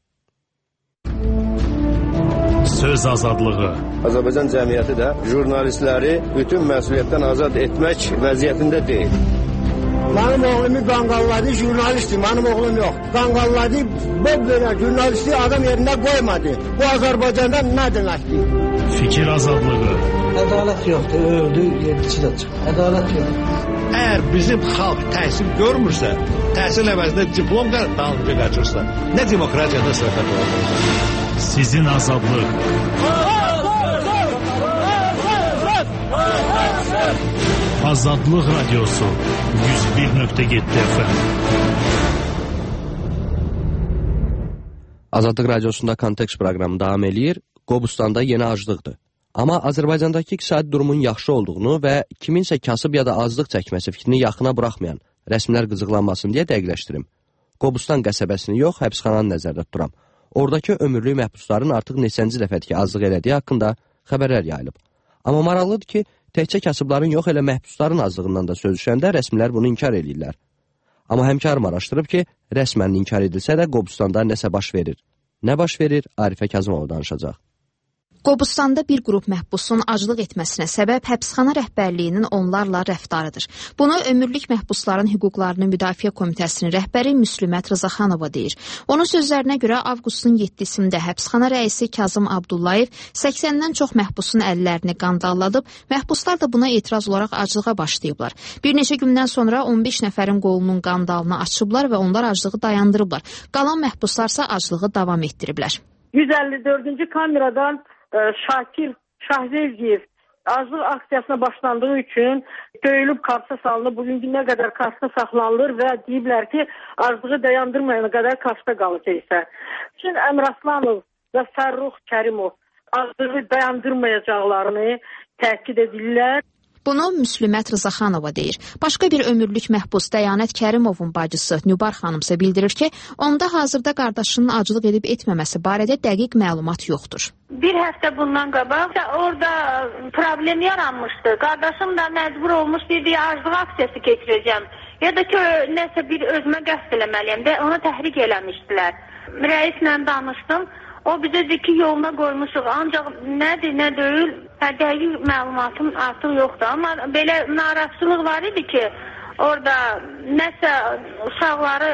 Söz azadlığı. Azərbaycan cəmiyyəti də jurnalistləri bütün məsuliyyətdən azad etmək vəziyyətində deyil. Benim oğlumu qanqalladı, jurnalistdir, benim oğlum yok. Qanqalladı, böyle jurnalisti adam yerine koymadı. Bu Azərbaycanda ne demektir? Fikir azadlığı. Ədalət yoxdur, öldü, yedisi də çıxır. Ədalət yoxdur. Əgər bizim xalq təhsil görmürsə, təhsil əvəzində diplom dalınca qaçırsa, nə demokratiyada söhbət olur? Sizin azadlıq. Azadlıq Radiosu 101.7 FM. Azadlıq Radiosunda Kontekst proqramı davam eləyir. Qobustanda yeni aclıqdır. Amma Azərbaycandakı iqtisadi durumun yaxşı olduğunu və kiminsə kasıb ya da azlıq çəkməsi fikrini yaxına buraxmayan rəsmlər qızıqlanmasın deyə dəqiqləşdirim. Qobustan qəsəbəsini yox, həbsxananı nəzərdə tuturam. Oradakı ömürlük məhbusların artıq neçənci dəfədir ki, azlıq elədiyi haqqında xəbərlər yayılıb. Amma maraqlıdır ki, təkcə kasıbların yox, elə məhbusların azlığından da söz düşəndə rəsmilər bunu inkar edirlər. Amma həmkarım araşdırıb ki, rəsmən inkar edilsə də Qobustanda nəsə baş verir. Nə baş verir? Arifə Kazımova danışacaq. Qobustanda bir qrup məhbusun aclıq etməsinə səbəb həbsxana rəhbərliyinin onlarla rəftarıdır. Bunu ömürlük məhbusların hüquqlarını müdafiə komitəsinin rəhbəri Müslümət Rızaxanova deyir. Onun sözlərinə görə avqustun 7-sində həbsxana rəisi Kazım Abdullayev 80-dən çox məhbusun əllərini qandalladıb, məhbuslar da buna etiraz olaraq aclığa başlayıblar. Bir neçə gündən sonra 15 nəfərin qolunun qandalını açıblar və onlar aclığı dayandırıblar. Qalan məhbuslarsa aclığı davam etdiriblər. 154-cü kameradan Şakir Şahverdiyev azlıq aksiyasına başlandığı üçün döyülüb karşıya salınıb. Bugün günə qədər karşıda saxlanılır və deyiblər ki, azlığı dayandırmayana qədər karşıda qalacaqsa. Üçün Əmr Aslanov və Fərrux Kərimov azlığı dayandırmayacaqlarını təkid edirlər. Bunu Müslümət Rızaxanova deyir. Başqa bir ömürlük məhbus Dəyanət Kərimovun bacısı Nübar xanımsa bildirir ki, onda hazırda qardaşının aclıq edib etməməsi barədə dəqiq məlumat yoxdur. Bir həftə bundan qabaq orada problem yaranmışdı. Qardaşım da məcbur olmuş dedi, aclıq aksiyası keçirəcəm. Ya da ki, nəsə bir özümə qəsd eləməliyəm də ona təhrik eləmişdilər. Rəislə danışdım. O bizə dedi ki, yoluna qoymuşuq. Ancaq nədir, nə deyil, dəqiq məlumatım artıq yoxdur. Amma belə narazılıq var idi ki, orada nəsə uşaqları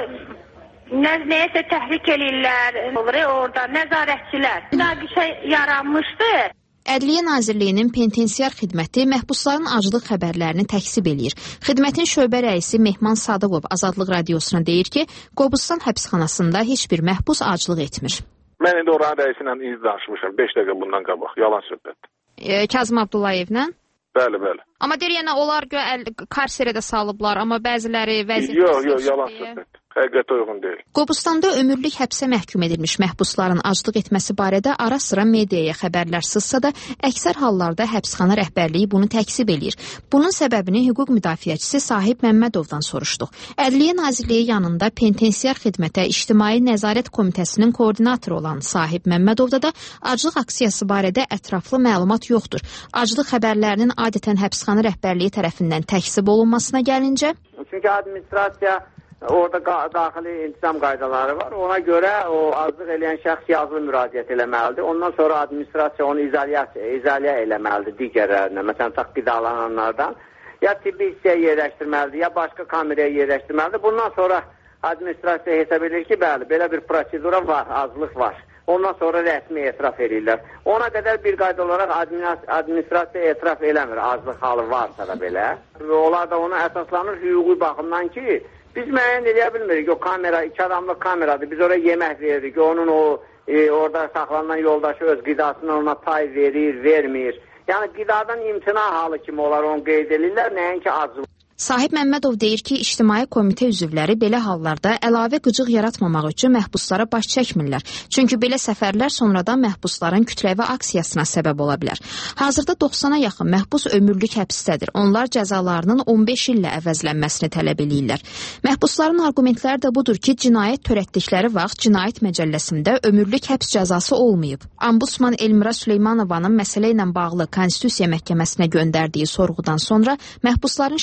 nəyəsə təhrik eləyirlər, orada nəzarətçilər. Münaqişə yaranmışdı. Ədliyyə Nazirliyinin penitensiar xidməti məhbusların aclıq xəbərlərini təksib eləyir. Xidmətin şöbə rəisi Mehman Sadıqov Azadlıq Radiosuna deyir ki, Qobustan həbsxanasında heç bir məhbus aclıq etmir. Mən indi oranın rəisinlə iz danışmışam, 5 dəqiqə bundan qabaq, yalan söhbət. Kazım Abdullayevlə? Bəli, bəli. Amma deyir, yəni onlar karserədə salıblar, amma bəziləri vəziyyət... Yox, yalan söhbət. Həqiqətə uyğun deyil. Qobustanda ömürlük həbsə məhkum edilmiş məhbusların aclıq etməsi barədə ara-sıra mediaya xəbərlər sızsa da, əksər hallarda həbsxana rəhbərliyi bunu təksib eləyir. Bunun səbəbini hüquq müdafiəçisi Sahib Məmmədovdan soruşduq. Ədliyyə Nazirliyi yanında penitensiar xidmətə İctimai Nəzarət Komitəsinin koordinatoru olan Sahib Məmmədovda da aclıq aksiyası barədə ətraflı məlumat yoxdur. Aclıq xəbərlərinin adətən həbsxana rəhbərliyi tərəfindən təksib olunmasına gəlincə... Çünki administrasiya orada daxili intizam qaydaları var. Ona görə o azlıq eləyən şəxs yazılı müraciət eləməlidir. Ondan sonra administrasiya onu izaliyə eləməlidir digərlərinə. Məsələn, qidalananlardan. Ya tibbi hissəyə yerləşdirməlidir, ya başqa kameraya yerləşdirməlidir. Bundan sonra administrasiya hesab edir ki, bəli, belə bir prosedura var, azlıq var. Ondan sonra rəsmi etiraf edirlər. Ona qədər bir qayda olaraq administrasiya etiraf eləmir, azlıq halı varsa da belə. Onlar da ona əsaslanır hüquqi baxımdan ki, biz müəyyən edə bilmirik. O kamera, 2 adamlıq kameradır. Biz oraya yemək veririk. Onun orada saxlanan yoldaşı öz qidasını ona pay verir, vermir. Yəni qidadan imtina halı kimi onlar onu qeyd edirlər, nəinki aclıq. Sahib Məmmədov deyir ki, İctimai Komitə üzvləri belə hallarda əlavə qıcıq yaratmamaq üçün məhbuslara baş çəkmirlər. Çünki belə səfərlər sonradan məhbusların kütləvi aksiyasına səbəb ola bilər. Hazırda 90-a yaxın məhbus ömürlük həbsdədir. Onlar cəzalarının 15 illə əvəzlənməsini tələb eləyirlər. Məhbusların argumentləri də budur ki, cinayət törətdikləri vaxt cinayət məcəlləsində ömürlük həbs cəzası olmayıb. Ombudsman Elmira Süleymanovanın məsələ ilə bağlı Konstitusiya Məhkəməsinə göndərdiyi sorğudan sonra məhbusların şikayətləri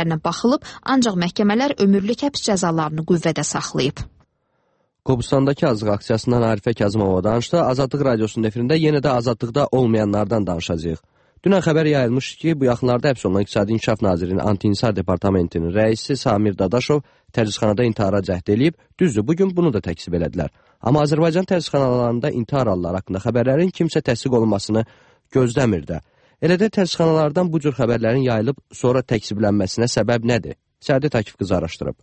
şikayətlərinə baxılıb, ancaq məhkəmələr ömürlük həbs cəzalarını qüvvədə saxlayıb. Qobustandakı azlıq aksiyasından Arifə Kazımova danışdı. Azadlıq radiosunun efirində yenə də azadlıqda olmayanlardan danışacağıq. Dünən xəbər yayılmışdı ki, bu yaxınlarda həbs olunan İqtisadi İnkişaf Nazirinin Anti-İnsar Departamentinin rəisi Samir Dadaşov təcridxanada intihara cəhd edib. Düzdür, bugün bunu da təksib elədilər. Amma Azərbaycan təcridxanalarında intihar halları haqqında xəbərlərin kimsə təsdiq olunmasını gözləmir də. Elə də təcridxanalardan bu cür xəbərlərin yayılıb sonra təksiblenməsinə səbəb nədir? Səadət Akif qızı araşdırıb.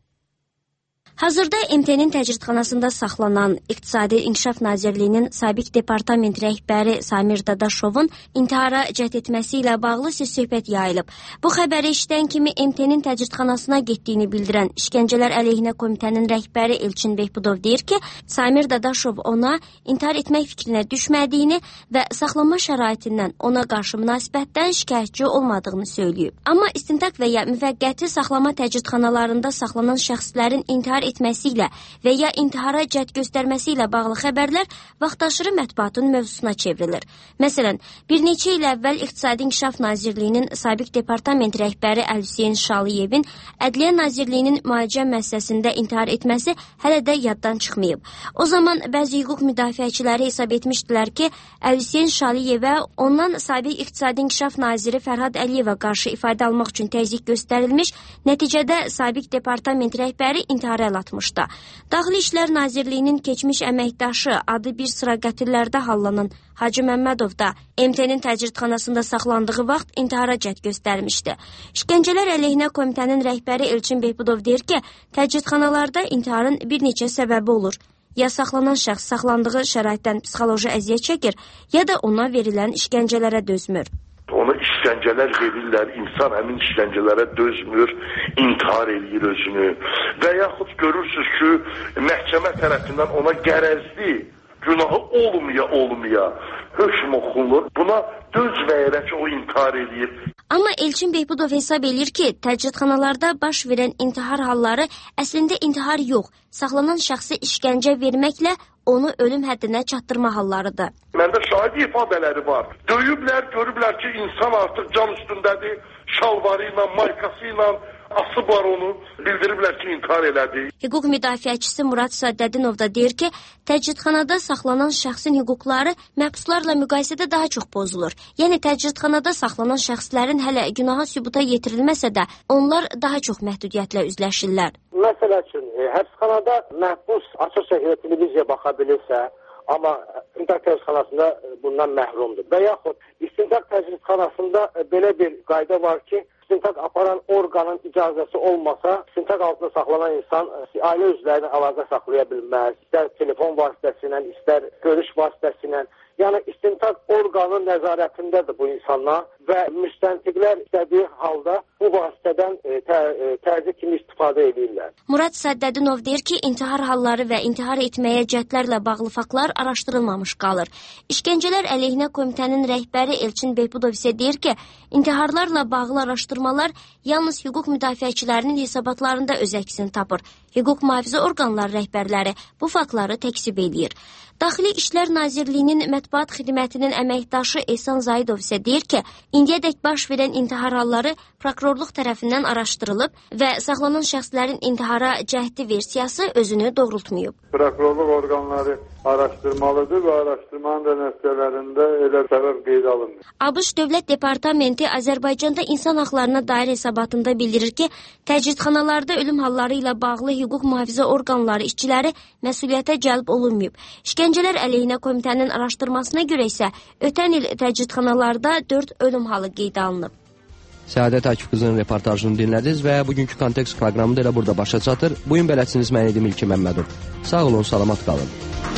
Hazırda MT-nin təcridxanasında saxlanan İqtisadi İnkişaf Nazirliyinin sabiq departament rəhbəri Samir Dadaşovun intihara cəhd etməsi ilə bağlı söz-söhbət yayılıb. Bu xəbəri eşidən kimi MT-nin təcridxanasına getdiyini bildirən İşgəncələr əleyhinə komitənin rəhbəri Elçin Behbudov deyir ki, Samir Dadaşov ona intihar etmək fikrinə düşmədiyini və saxlanma şəraitindən ona qarşı münasibətdən şikayətçi olmadığını söyləyib. Amma istintaq və ya müvəqqəti saxlama təcridxanalarında saxlanan şəxslərin intihar etməsi ilə və ya intihara cəhd göstərməsi ilə bağlı xəbərlər vaxtaşırı mətbuatın mövzusuna çevrilir. Məsələn, bir neçə il əvvəl İqtisadi İnkişaf Nazirliyinin sabiq departament rəhbəri Əl-Hüseyn Şalıyevin Ədliyyə Nazirliyinin müalicə müəssisəsində intihar etməsi hələ də yaddan çıxmayıb. O zaman bəzi hüquq müdafiəçiləri hesab etmişdilər ki, Əl-Hüseyn Şalıyevə ondan sabiq İqtisadi İnkişaf Naziri Fərhad Əliyevə qarşı ifadə almaq üçün təzyiq göstərilmiş, nəticədə sabiq departament rəhbəri intihara əl atmışdı. Daxili İşlər Nazirliyinin keçmiş əməkdaşı adı bir sıra qətillərdə hallanan Hacı Məmmədov da MT-nin təcridxanasında saxlandığı vaxt intihara cəhd göstərmişdi. İşgəncələr əleyhinə komitənin rəhbəri Elçin Behbudov deyir ki, təcridxanalarda intiharın bir neçə səbəbi olur. Ya saxlanan şəxs saxlandığı şəraitdən psixoloji əziyyət çəkir, ya da ona verilən işgəncələrə dözmür. Ona işgəncələr verirlər, insan həmin işgəncələrə dözmür, intihar eləyir özünü və yaxud görürsünüz ki, məhkəmə tərəfindən ona qərəzli, günahı olmaya hökm oxunur. Buna dözməyərək o intihar eləyir. Amma Elçin Behbudov hesab edir ki, təcridxanalarda baş verən intihar halları əslində intihar yox, saxlanan şəxsi işgəncə verməklə onu ölüm həddinə çatdırma hallarıdır. Məndə şahidi ifadələri var. Döyüblər, görüblər ki, insan artıq can üstündədir, şalvarı ilə, maykası ilə asıblar onu, bildiriblər ki, intihar elədi. Hüquq müdafiəçisi Murad Səddədinov da deyir ki, təcridxanada saxlanan şəxsin hüquqları məhbuslarla müqayisədə daha çox pozulur. Yəni, təcridxanada saxlanan şəxslərin hələ günaha sübuta yetirilməsə də, onlar daha çox məhdudiyyətlə üzləşirlər. Məsələ üçün, həbsxanada məhbus açıq şəkildə televiziya baxa bilirsə, amma istintaq təcridxanasında bundan məhrumdur. Və yaxud istintaq təcridxanasında belə bir qayda var ki, istintaq aparan orqanın icazəsi olmasa, istintaq altında saxlanan insan ailə üzvlərinə əlaqə saxlaya bilməz, istər telefon vasitəsilə, istər görüş vasitəsilə. Yəni, istintaq orqanın nəzarətindədir bu insanlar və müstəntiqlər istədiyi halda bu vasitədən təzyiq kimi istifadə edirlər. Murad Səddədinov deyir ki, intihar halları və intihar etməyə cəhdlərlə bağlı faktlar araşdırılmamış qalır. İşgəncələr əleyhinə komitənin rəhbəri Elçin Behbudov isə deyir ki, intiharlarla bağlı araşdırmalar yalnız hüquq müdafiəçilərinin hesabatlarında öz əksini tapır. Hüquq mühafizə orqanları rəhbərləri bu faktları təksib edir. Daxili İşlər Nazirliyinin mətbuat xidmətinin əməkdaşı Ehsan Zaidov isə deyir ki, indiyədək baş verən intihar halları prokurorluq tərəfindən araşdırılıb və saxlanan şəxslərin intihara cəhdi versiyası özünü doğrultmayıb. Prokurorluq orqanları araşdırmalıdır və araşdırmanın da nəticələrində elə səbəb qeydə alınmır. ABŞ Dövlət Departamenti Azərbaycanda insan haqlarına dair hesabatında bildirir ki, təcridxanalarda ölüm halları ilə bağlı hüquq mühafizə orqanları işçiləri məsuliyyətə cəlb olunmayıb. İşgəncələr əleyhinə komitənin araşdırmasına görə isə ötən il təcridxanalarda 4 ölüm halı qeydə alınıb. Səadət Akif qızının reportajını dinlədiniz və bugünkü kontekst proqramı da elə burada başa çatır. Bugün beləsiniz mən Edim İlki Məmmədov. Sağ olun, salamat qalın.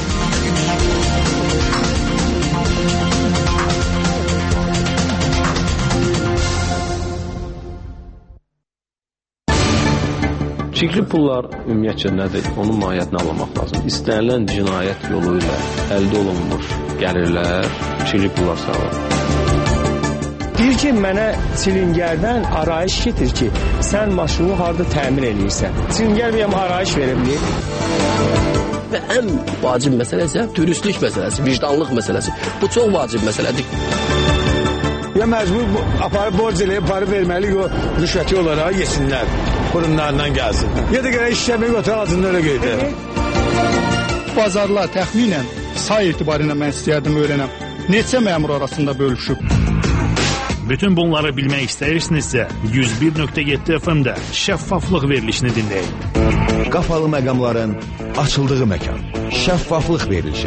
Çirkli pullar ümumiyyətcə nədir? Onun mahiyyətini anlamaq lazım. İstənilən cinayət yolu ilə əldə olunmuş gəlirlər çirkli pullar sağlar. Deyir ki, mənə silingərdən arayış getir ki, sən maşını harada təmin edirsən. Silingər bir arayış verebilir. Və ən vacib məsələ isə dürüstlük məsələsi, vicdanlıq məsələsi. Bu çox vacib məsələdir. Ya məcbur aparıb borc eləyib, aparıb verməli, rüşvəti olaraq yesinlər, qurumlarından gəlsin. Ya da gələk işləmək otur altında öyle qeydə. Bazarlar təxminən say etibarıyla mən istəyərdim öyrənəm. Neçə məmur arasında bölüşüb? Bütün bunları bilmək istəyirsinizsə 101.7 FM-də şəffaflıq verilişini dinləyin. Qapalı məqamların açıldığı məkan. Şəffaflıq verilişi.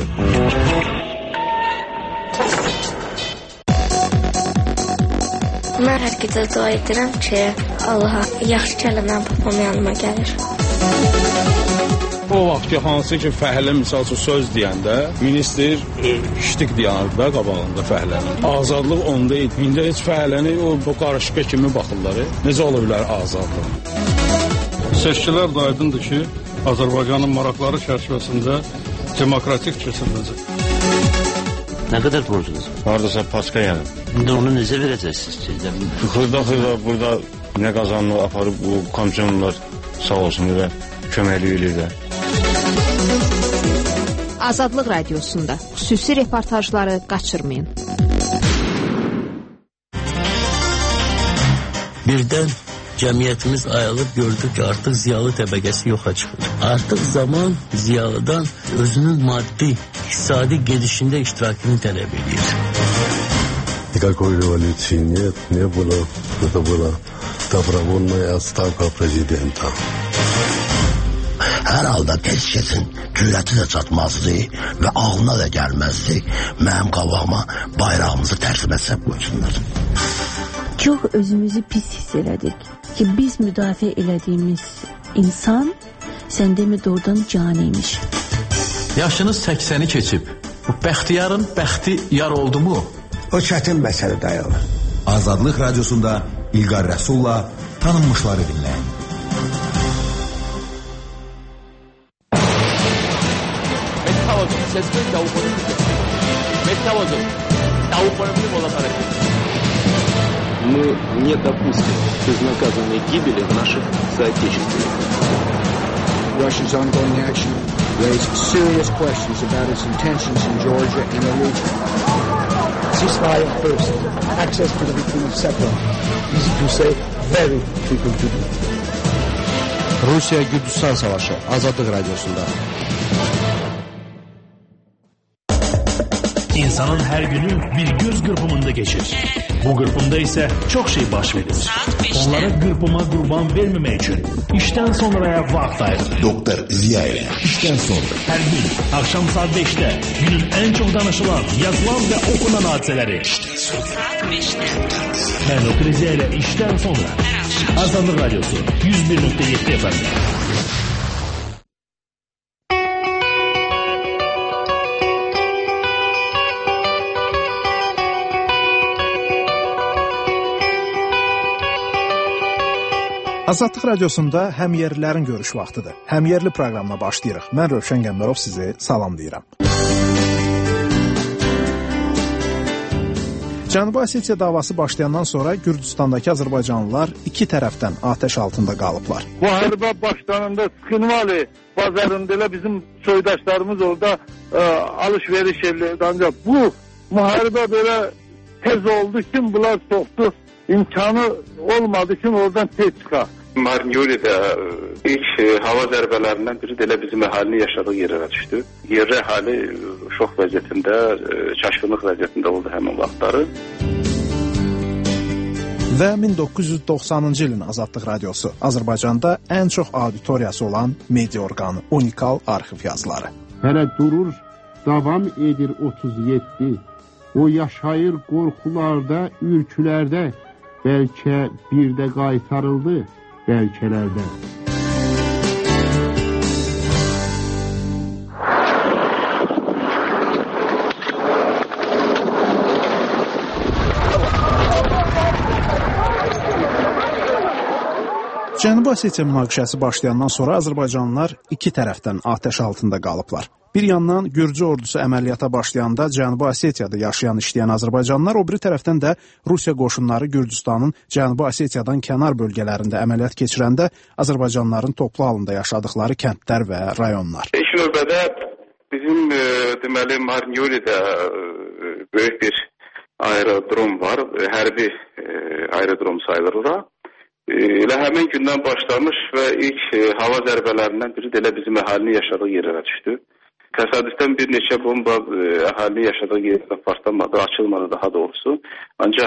Mən hər gecə dua edirəm ki, Allaha yaxşı kəlməm papam yanıma gəlir. O vaxt ki, hansı ki fəhlə misal üçün söz deyəndə ministr iştik deyəndir də qabağında fəhlənin. Azadlıq onda idi. İndi heç fəhləni o qarışqa kimi baxırlar. Necə ola bilər azadlıq? Seçkilər də aydındır ki, Azərbaycanın maraqları çərçivəsində demokratik keçiriləcək. Nə qədər borcunuz var? Haradasa paska yəni. İndi onu necə verəcəksiniz? Xırda burada nə qazanını aparıb bu komissiyonlar sağ olsun və köməkli edirlər. Azadlıq radiosunda xüsusi reportajları qaçırmayın. Birdən cəmiyyətimiz ayılıb gördük ki, artıq ziyalı təbəqəsi yoxa çıxır. Artıq zaman ziyalıdan özünün maddi, iqtisadi gedişində iştirakını tələb edir. Никакой революции нет, не было. Это была добровольная отставка президента. Hər halda heç kəsin cürəti də çatmazdı və ağlına da gəlməzdi mənim qabağıma bayrağımızı tərsim etsək qoysunlar. Çox özümüzü pis hiss elədik ki, biz müdafiə elədiyimiz insan sən demə doğrudan caniymiş. Yaşınız 80-i keçib. Bu bəxtiyarın bəxti yar oldu mu? O çətin məsələ dayanır. Azadlıq radiosunda İlqar Rəsulla tanınmışları dinləyin. Мы не допустим безнаказанной гибели наших соотечественников. Russia's ongoing action raised serious questions about its intentions in Georgia and the region. Ceasefire first, access to the region separate. Easy to say, very difficult to do. Rusiya-Gürcüstan savaşı Azadlıq radiosunda. İnsanın her günü bir göz qırpımında geçir. Bu qırpımda ise çok şey baş verir. Onlara qırpıma qurban vermemek için işten sonraya vaxt ayırır. Doktor Ziya ile işten sonra. Her gün akşam saat 5'te günün en çok danışılan, yazılan ve okunan hadiseleri. Saat 5'te. Ben Doktor Ziya ile işten sonra. Azadlıq Radyosu 101.7 FM. Azadlıq radiosunda həmyerlilərin görüş vaxtıdır. Həmyerli proqramına başlayırıq. Mən Rövşən Qəmbərov sizi salamlayıram. Cənubi Osetiya davası başlayandan sonra Gürcüstandakı azərbaycanlılar iki tərəfdən atəş altında qalıblar. Müharibə başlananda Sıxınvali bazarında elə bizim soydaşlarımız orada alış-veriş edirdi. Ancaq bu müharibə belə tez oldu ki, bunlar soxdu. İmkanı olmadı ki, oradan tez çıxar. Marnioli'də ilk hava zərbələrindən biri də elə bizim əhalinin yaşadığı yerlərə düşdü. Yerli əhali şok vəziyyətində, çaşqınlıq vəziyyətində oldu həmin vaxtları. Və 1990-cı ilin Azadlıq Radiosu Azərbaycanda ən çox auditoriyası olan media orqanı, unikal arxiv yazıları. Hələ durur, davam edir 37. O yaşayır qorxularda, ürkülərdə, bəlkə bir də qaytarıldı bəlkələrdə. Cənubi Osetiya münaqişəsi başlayandan sonra azərbaycanlılar iki tərəfdən atəş altında qalıblar. Bir yandan Gürcü ordusu əməliyyata başlayanda Cənubi Osetiyada yaşayan, işləyən azərbaycanlılar, o biri tərəfdən də Rusiya qoşunları Gürcüstanın Cənubi Osetiyadan kənar bölgələrində əməliyyat keçirəndə azərbaycanlıların toplu halında yaşadıkları kəndlər və rayonlar. İlk növbədə bizim deməli Marnioli'də böyük bir aerodrom var, hərbi aerodrom sayılır ora. Elə həmin gündən başlamış və ilk hava zərbələrindən biri də elə bizim əhalinin yaşadığı yerlərə düşdü. Təsadüfdən bir neçə bomba əhalinin yaşadığı yerlərə partlanmadı, açılmadı daha doğrusu. Ancaq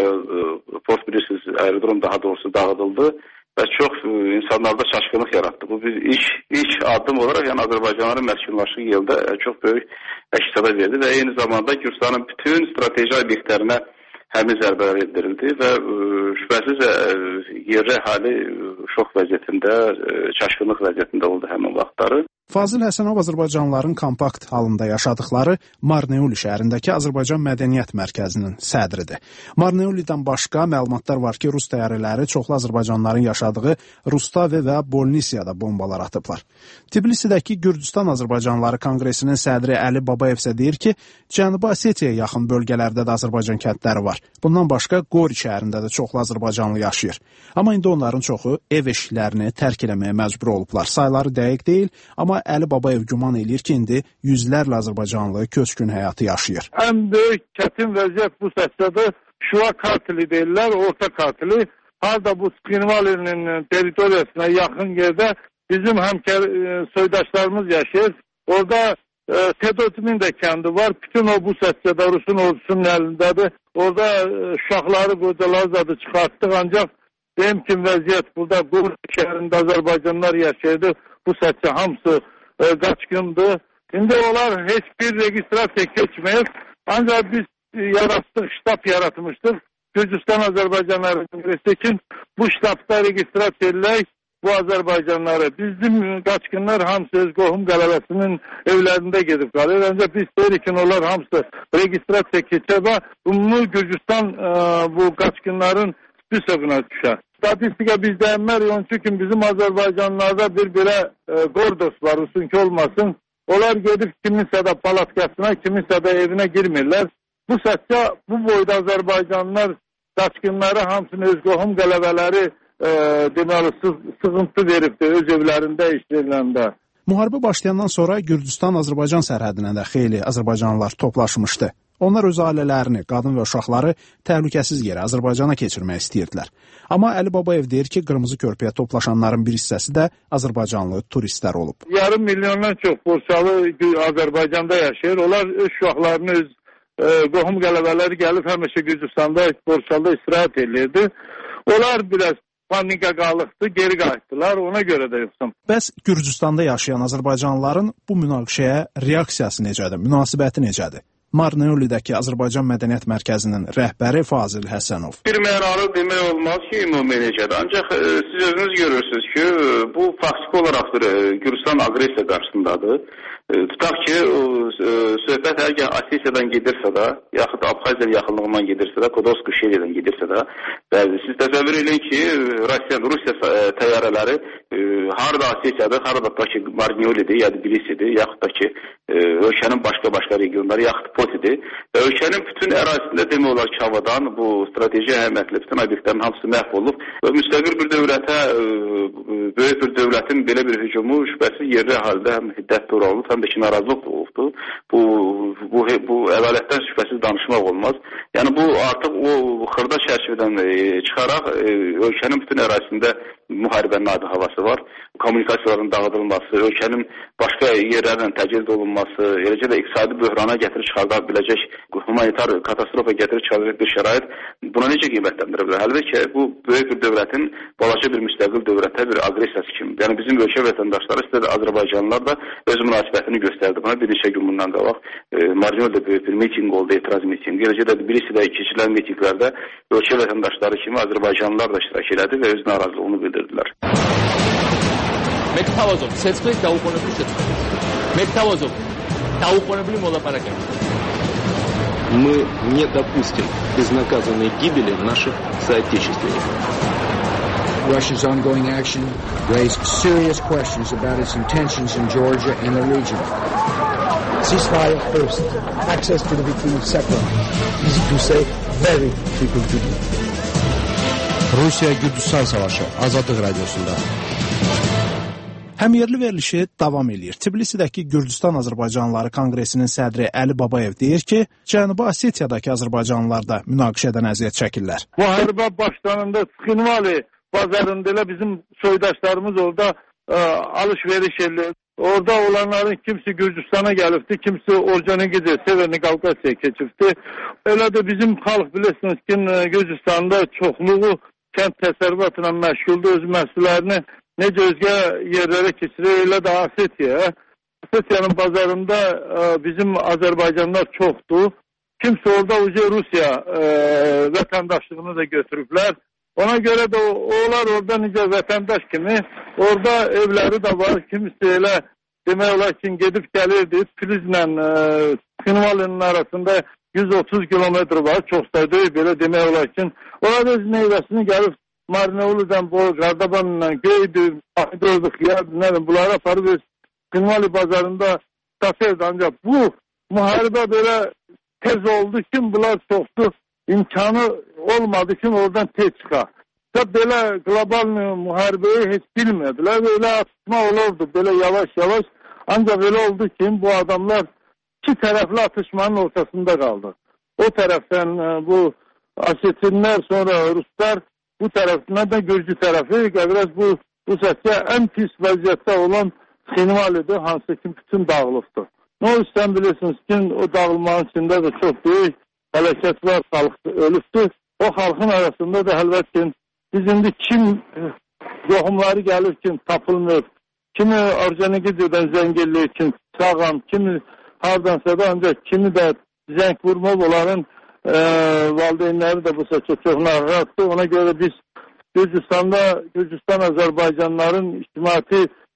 port bilirsiniz, aerodrom daha doğrusu dağıdıldı və çox insanlarda çaşqınlıq yaratdı. Bu bir ilk addım olaraq yəni Azərbaycanların məskunlaşdığı yerdə çox böyük əks-səda verdi və eyni zamanda Gürcüstanın bütün strateji obyektlərinə həmin zərbələr endirildi və şübhəsiz yerli əhali şok vəziyyətində, çaşqınlıq vəziyyətində oldu həmin vaxtları. Fazil Həsənov Azərbaycanlıların kompakt halında yaşadıkları Marneuli şəhərindəki Azərbaycan Mədəniyyət Mərkəzinin sədridir. Marneulidən başqa məlumatlar var ki, Rus təyyarələri çoxlu Azərbaycanlıların yaşadığı Rustavi və Bolnisiyada bombalar atıblar. Tbilisidəki Gürcüstan Azərbaycanlıları Konqresinin sədri Əli Babayev isə deyir ki, Cənubi Osetiyaya yaxın bölgələrdə də Azərbaycan kəndləri var. Bundan başqa Qori şəhərində də çoxlu Azərbaycanlı yaşayır. Amma indi onların çoxu ev eşiklərini tərk eləməyə məcbur olublar. Sayları dəqiq deyil, amma Əli Babayev güman eləyir ki, indi yüzlərlə Azərbaycanlı köçkün həyatı yaşayır. Ən böyük çətin vəziyyət bu səsdədir. Şua Kartili deyirlər, orta Kartili. Harada bu Skrinvalinin teritoriyasına yaxın yerdə bizim həmkər soydaşlarımız yaşayır. Orada Tedotimin də kəndi var. Bütün o bu səsdədə Rusun ordusunun əlindədir. Orada uşaqları, qocaları zadı çıxartdıq. Ancaq deyim ki, vəziyyət burada Qori şəhərində Azərbaycanlar yaşayırdı. Bu səsdə hamısı qaçqındır. İndi onlar heç bir registrasiya keçməyib. Ancaq biz yaratdıq, ştab yaratmışdıq. Gürcüstan Azərbaycanları Kongresi için bu ştabda registrasiya edilək bu Azərbaycanları. Bizim qaçqınlar hamısı öz qohum qələbəsinin evlərində gedib qalır. Ancaq biz deyirik ki, onlar hamısı registrasiya keçər və bunu Gürcüstan bu qaçqınların spesiyona düşər. Statistika bizdə əmmər yonçu ki, bizim Azərbaycanlarda bir belə qordos var, usunki olmasın. Onlar gedib kiminsə də palatkasına, kiminsə də evinə girmirlər. Bu səscə bu boyda Azərbaycanlılar qaçqınları hamısını öz qohum qələbələri deməli sıxıntı veribdir öz evlərində, işlərində. Müharibə başlayandan sonra Gürcüstan-Azərbaycan sərhədinə də xeyli Azərbaycanlılar toplaşmışdı. Onlar öz ailələrini, qadın və uşaqları təhlükəsiz yerə Azərbaycana keçirmək istəyirdilər. Amma Əli Babayev deyir ki, Qırmızı Körpüyə toplaşanların bir hissəsi də Azərbaycanlı turistlər olub. Yarım milyondan çox borçalı Azərbaycanda yaşayır. Onlar öz uşaqlarını, öz qohum qələbələri gəlib həmişə Gürcüstanda borçalıda istirahət edirdi. Onlar biraz panika qalıqdı, geri qayıtdılar, ona görə də yoxsam. Bəs Gürcüstanda yaşayan Azərbaycanlıların bu münaqişəyə reaksiyası necədir, münasibəti necədir? Marneulidəki Azərbaycan Mədəniyyət Mərkəzinin rəhbəri Fazil Həsənov. Bir mənalı demək olmaz ki, ümumi necədir. Ancaq siz özünüz görürsünüz ki, bu faktiki olaraq Gürcüstan agresiya qarşısındadır. Tutaq ki, söhbət əgər Osetiyadan gedirsə də, yaxud Abxaziya yaxınlığından gedirsə də, Kodorsk şəhərindən gedirsə də, bəli, siz təsəvvür edin ki, Rusiya təyyarələri harada Osetiyada, harada da ki, Marneolidir, ya Tbilisidir, yaxud da ki, ölkənin başqa regionları, yaxud Potidir və ölkənin bütün ərazisində demək olar ki, havadan bu strateji əhəmiyyətli bütün obyektlərin hamısı məhv olub və müstəqil bir dövlətə, böyük bir dövlətin belə bir hücumu şübhəsiz yerli haldə həm hiddətli olub, həm də ki, narazılıq olubdur. Bu ədalətdən şübhəsiz danışmaq olmaz. Yəni bu artıq o xırda çərçivədən çıxaraq ölkənin bütün ərazisində müharibənin adi havası var. Kommunikasiyaların dağıdılması, ölkənin başqa yerlərlə təcrid olunması, eləcə də iqtisadi böhrana gətirib çıxarda biləcək, humanitar katastrofa gətirib çıxaracaq bir şərait buna necə qiymətləndirə bilər? Əlbəttə ki, bu böyük bir dövlətin balaca bir müstəqil dövlətə bir aqressiyası kimi. Yəni bizim ölkə vətəndaşları, istədə Azərbaycanlılar da öz münasibətini göstərdi. Buna bir neçə gün bundan qabaq Marneolda böyük bir miting oldu, etiraz mitingi. Eləcə də Tbilisidə keçirilən mitinglərdə ölkə vətəndaşları kimi Azərbaycanlılar da iştirak elədi və öz narazılığını bildirdilər. Metavazov, სეცხვით დაუყოვნებლივ შეცვლით. Метавазов, დაუყოვნებლივ მოლაპარაკება. Мы не допустим безнаказанной гибели наших соотечественников. Russia's ongoing action raised serious questions about its intentions in Georgia and the region. Ceasefire first, access to the victim separate. Easy to say, very difficult to do. Rusiya-Gürcüstan savaşı Azadlıq Radiosunda. Həmyerli verilişi davam eləyir. Tbilisidəki Gürcüstan Azərbaycanlıları Konqresinin sədri Əli Babayev deyir ki, Cənubi Osetiyadakı azərbaycanlılar da münaqişədən əziyyət çəkirlər. Müharibə başlanında Tskhinvali bazarında elə bizim soydaşlarımız orada alış-veriş edir. Orada olanların kimisi Gürcüstana gəlibdi, kimisi Orconikidze, Severni Qavqasiyaya keçibdi. Elə də bizim xalq bilirsiniz ki, Gürcüstanda çoxluğu kənd təsərrüfatla məşğuldur, öz məhsullərini necə özgə yerlərə keçirir, elə də Osetiya. Osetiyanın bazarında bizim Azərbaycanlar çoxdur. Kimsə orada Rusiya vətəndaşlığını da götürüblər. Ona görə də onlar orada necə vətəndaş kimi, orada evləri də var. Kimisi elə demək olar ki, gedib gəlirdi. Filizlə Tskhinvalinin arasında 130 kilometr var. Çox da deyil, belə demək olar ki. Orada öz meyvəsini gəlib Marneulu'dan, Qardaban'la, Göydü, Ahidordu, Xiyar, bunlara aparıb Tskhinvali bazarında satırdı. Ancaq bu müharibə belə tez oldu ki, bunlar çoxdur. İmkanı olmadı ki, oradan tez çıxar. Belə qlobal müharibəyi heç bilmədilər. Belə atışma olurdu, belə yavaş-yavaş. Ancaq elə oldu ki, bu adamlar iki tərəfli atışmanın ortasında qaldı. O tərəfdən bu Osetinlər, sonra Ruslar, bu tərəfindən də Gürcü tərəfi biraz bu səslə ən pis vəziyyətdə olan Tskhinvalidir, hansı ki, bütün dağılıbdır. Nə olursa bilirsiniz ki, o dağılmanın içində də çox böyük hələkət var, xalq ölübdür. O xalqın arasında da əlbəttə biz indi kim yoxumları gəlir ki, tapılmır, kimi Orconikidze'dən zəng eləyir ki, sağam, kimi hardansa da ancaq kimi də zəng vurmaq onların valideynləri də bu səsə çox narahatdır. Ona görə biz Gürcüstan Azərbaycanların ictimai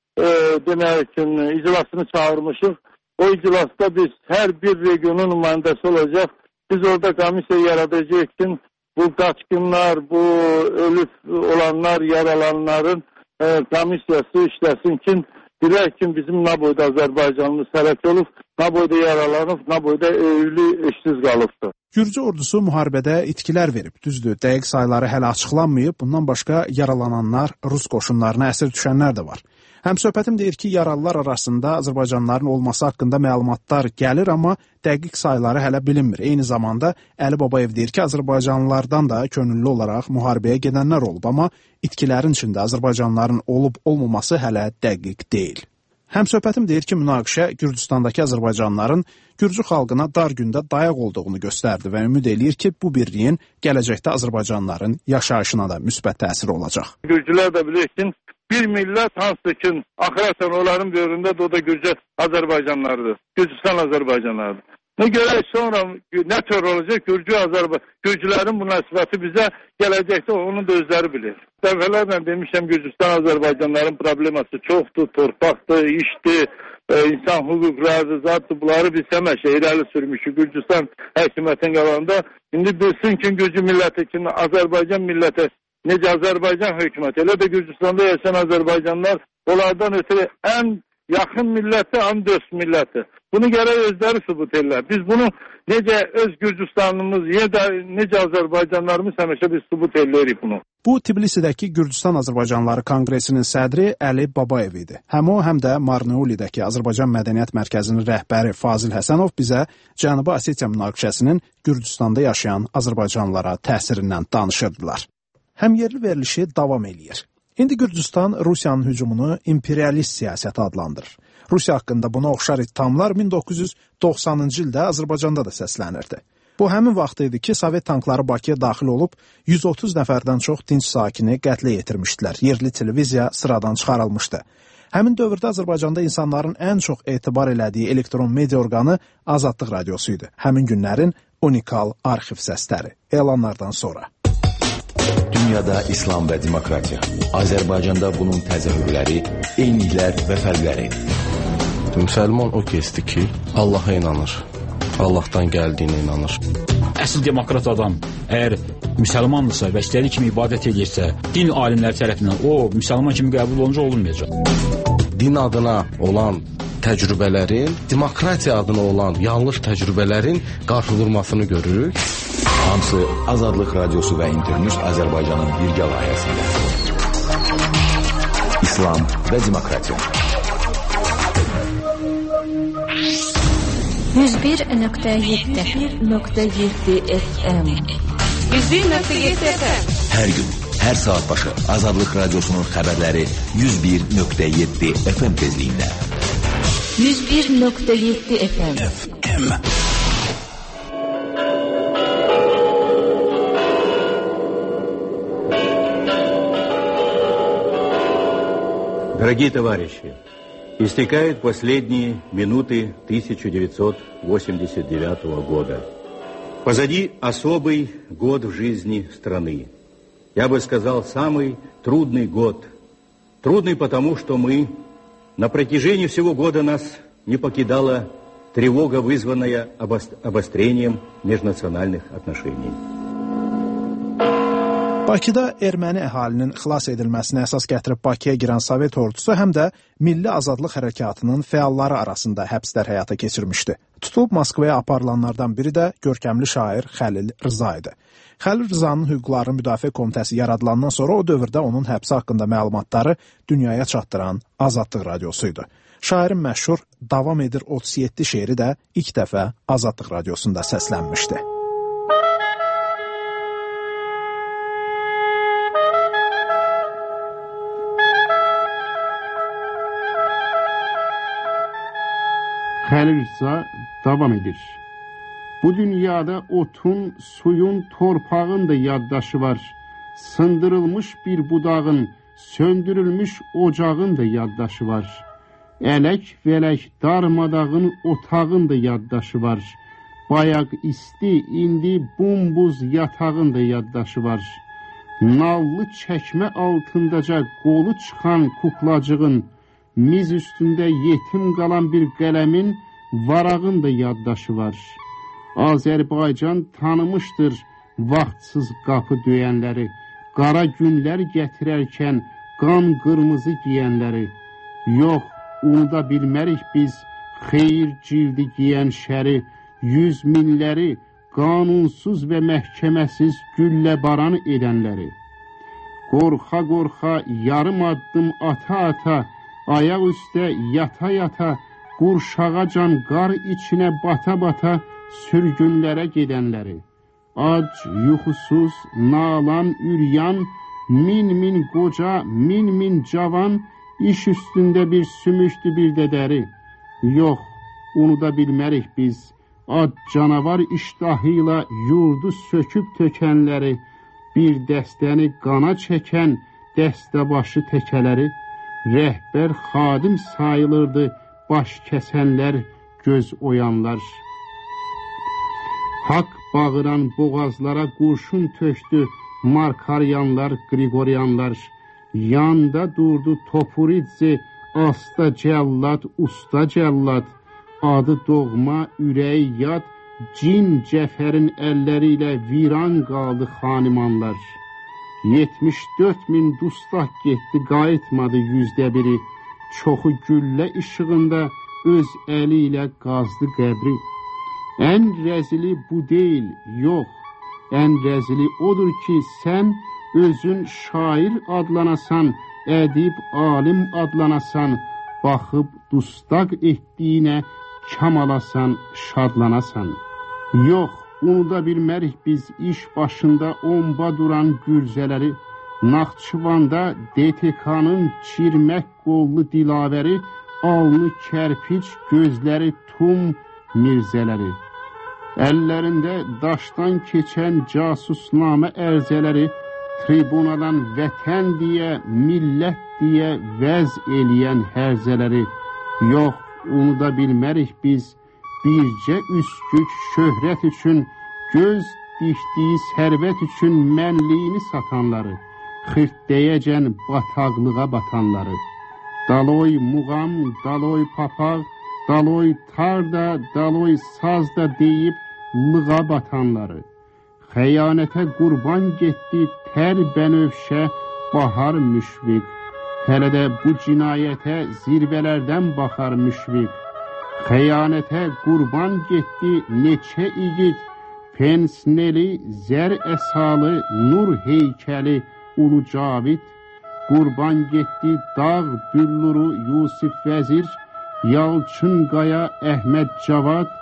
demək ki, iclasını çağırmışıq. O iclasda biz hər bir regionun nümayəndəsi olacaq. Biz orada komissiya yaradacağıq ki, bu qaçqınlar, bu ölüb olanlar, yaralanların komissiyası işləsin ki, bilək ki, bizim nə boyda Azərbaycanımız həlak olub, nə boyda yaralanıb, nə boyda evli, eşsiz qalıbdır. Gürcü ordusu müharibədə itkilər verib. Düzdür, dəqiq sayları hələ açıqlanmayıb. Bundan başqa yaralananlar, Rus qoşunlarına əsir düşənlər də var. Həmsöhbətim deyir ki, yaralılar arasında Azərbaycanlıların olması haqqında məlumatlar gəlir, amma dəqiq sayları hələ bilinmir. Eyni zamanda Əli Babayev deyir ki, Azərbaycanlılardan da könüllü olaraq müharibəyə gedənlər olub, amma itkilərin içində Azərbaycanlıların olub-olmaması hələ dəqiq deyil. Həmsöhbətim deyir ki, münaqişə Gürcüstandakı Azərbaycanlıların Gürcü xalqına dar gündə dayaq olduğunu göstərdi və ümid eləyir ki, bu birliyin gələcəkdə Azərbaycanlıların yaşayışına da müsbət təsiri olacaq. Gürcülər də bilir ki, bir millət hansı ki, axıratan onların böyründə də o da Gürcü Azərbaycanlarıdır. Gürcüstan Azərbaycanlarıdır. Ne görə sonra nə tör olacaq? Gürcülərin münasibəti bizə gələcəkdə onu da özləri bilir. Dəfələrlə demişəm, Gürcüstan Azərbaycanların probleması çoxdur, torpaqdır, işdir, insan hüquqlarıdır, zatdır. Bunları biz həmişə irəli sürmüşük Gürcüstan hökumətin qabağında. İndi bilsin ki, Gürcü milləti ki, Azərbaycan milləti necə Azərbaycan hökuməti, elə də Gürcüstanda yaşayan Azərbaycanlar onlardan ötürü ən yaxın milləti, ən dost milləti. Bunu gərək özləri sübut edirlər. Biz bunu necə öz Gürcüstanımız, necə Azərbaycanlarımız həmişə biz sübut edirik bunu. Bu, Tbilisidəki Gürcüstan Azərbaycanlıları Konqresinin sədri Əli Babayev idi. Həm o, həm də Marneulidəki Azərbaycan Mədəniyyət Mərkəzinin rəhbəri Fazil Həsənov bizə Cənubi Osetiya münaqişəsinin Gürcüstanda yaşayan Azərbaycanlılara təsirindən danışırdılar. Həmyerli verilişi davam eləyir. İndi Gürcüstan Rusiyanın hücumunu imperialist siyasəti adlandırır. Rusiya haqqında buna oxşar ittihamlar 1990-cı ildə Azərbaycanda da səslənirdi. Bu həmin vaxt idi ki, Sovet tankları Bakıya daxil olub 130 nəfərdən çox dinc sakini qətlə yetirmişdilər. Yerli televiziya sıradan çıxarılmışdı. Həmin dövrdə Azərbaycanda insanların ən çox etibar elədiyi elektron media orqanı Azadlıq Radiosu idi. Həmin günlərin unikal arxiv səsləri elanlardan sonra. Dünyada İslam və demokratiya. Azərbaycanda bunun təzahürləri, eyniliklər və fərqləri. Müsəlman o kəsdir ki, Allaha inanır. Allahdan gəldiyinə inanır. Əsl demokrat adam əgər müsəlmandırsa və istədiyi kimi ibadət edirsə, din alimləri tərəfindən o müsəlman kimi qəbul olunca olunmayacaq. Din adına olan təcrübələrin, demokratiya adına olan yanlış təcrübələrin qarşıdurmasını görürük. Hamısı Azadlıq Radiosu və İnternews Azərbaycanın birgə layihəsində. İslam və demokratiya. 101.7 FM 101.7 FM. Hər gün, hər saat başı Azadlıq Radiosunun xəbərləri 101.7 FM tezliyində. 101.7 FM. Дорогие товарищи, истекают последние минуты 1989 года. Позади особый год в жизни страны. Я бы сказал, самый трудный год. Трудный потому, что мы на протяжении всего года нас не покидала тревога, вызванная обострением межнациональных отношений. Bakıda erməni əhalinin xilas edilməsinə əsas gətirib Bakıya girən Sovet ordusu həm də Milli Azadlıq Hərəkatının fəalları arasında həbslər həyata keçirmişdi. Tutulub Moskvaya aparılanlardan biri də görkəmli şair Xəlil Rza idi. Xəlil Rzanın Hüquqların Müdafiə Komitəsi yaradılandan sonra o dövrdə onun həbsi haqqında məlumatları dünyaya çatdıran Azadlıq Radiosuydu. Şairin məşhur Davam edir 37 şeiri də ilk dəfə Azadlıq Radiosunda səslənmişdi. Xəlil Rza davam edir. Bu dünyada otun, suyun, torpağın da yaddaşı var. Sındırılmış bir budağın, söndürülmüş ocağın da yaddaşı var. Ələk vələk darmadağın otağın da yaddaşı var. Bayaq isti, indi bumbuz yatağın da yaddaşı var. Nallı çəkmə altındaca qolu çıxan kuklacığın, miz üstündə yetim qalan bir qələmin, varağın da yaddaşı var. Azərbaycan tanımışdır vaxtsız qapı döyənləri, qara günlər gətirərkən qan qırmızı giyənləri. Yox, unuda bilmərik biz xeyir cildi giyən şəri, yüz minləri, qanunsuz və məhkəməsiz güllə baran edənləri. Qorxa-qorxa, yarım addım ata-ata, ayaq üstə yata-yata, qurşağacan qar içinə bata-bata sürgünlərə gedənləri. Ac, yuxusuz, nalan, üryan, min qoca, min cavan, iş üstündə bir sümüşdü bir də dəri. Yox, unuda bilmərik biz, ad canavar iştahıyla yurdu söküb tökənləri, bir dəstəni qana çəkən dəstəbaşı təkələri, rəhbər xadim sayılırdı, baş kəsənlər, göz oyanlar. Haqq bağıran boğazlara qurşun tökdü, Markaryanlar, Qriqoryanlar. Yanda durdu Topuridze, asta cəllad, usta cəllad. Adı doğma, ürəyi yad, cin cəfərin əlləri ilə viran qaldı xanimanlar. 74.000 dustaq getdi, qayıtmadı 100%. Çoxu güllə işığında öz əli ilə qazdı qəbri. Ən rəzili bu deyil, yox. Ən rəzili odur ki, sən özün şair adlanasan, ədib alim adlanasan, baxıb dustaq etdiyinə kam alasan, şadlanasan. Yox, unuda bilmərik biz iş başında omba duran gürzələri, Naxçıvanda DTK-nın çirmək qollu dilavəri, alnı kərpiç, gözləri tum mirzələri. Əllərində daşdan keçən casusnamə ərzələri, tribunadan vətən deyə, millət deyə vəz eləyən hərzələri. Yox, unuda bilmərik biz bircə üskük şöhrət üçün, göz dikdiyi sərvət üçün mənliyini satanları, xırtdəyəcən bataqlığa batanları. Daloy muğam, daloy papaq, daloy tarda, daloy sazda deyib lığa batanları. Xəyanətə qurban getdi tər bənövşə bahar müşfiq. Hələ də bu cinayətə zirvələrdən baxar müşfiq. Xəyanətə qurban getdi neçə igid, pensneli, zər əsalı, nur heykəli, Ulu Cavid. Qurban getdi dağ bülluru Yusif Vəzir, Yalçın Qaya, Əhməd Cavad,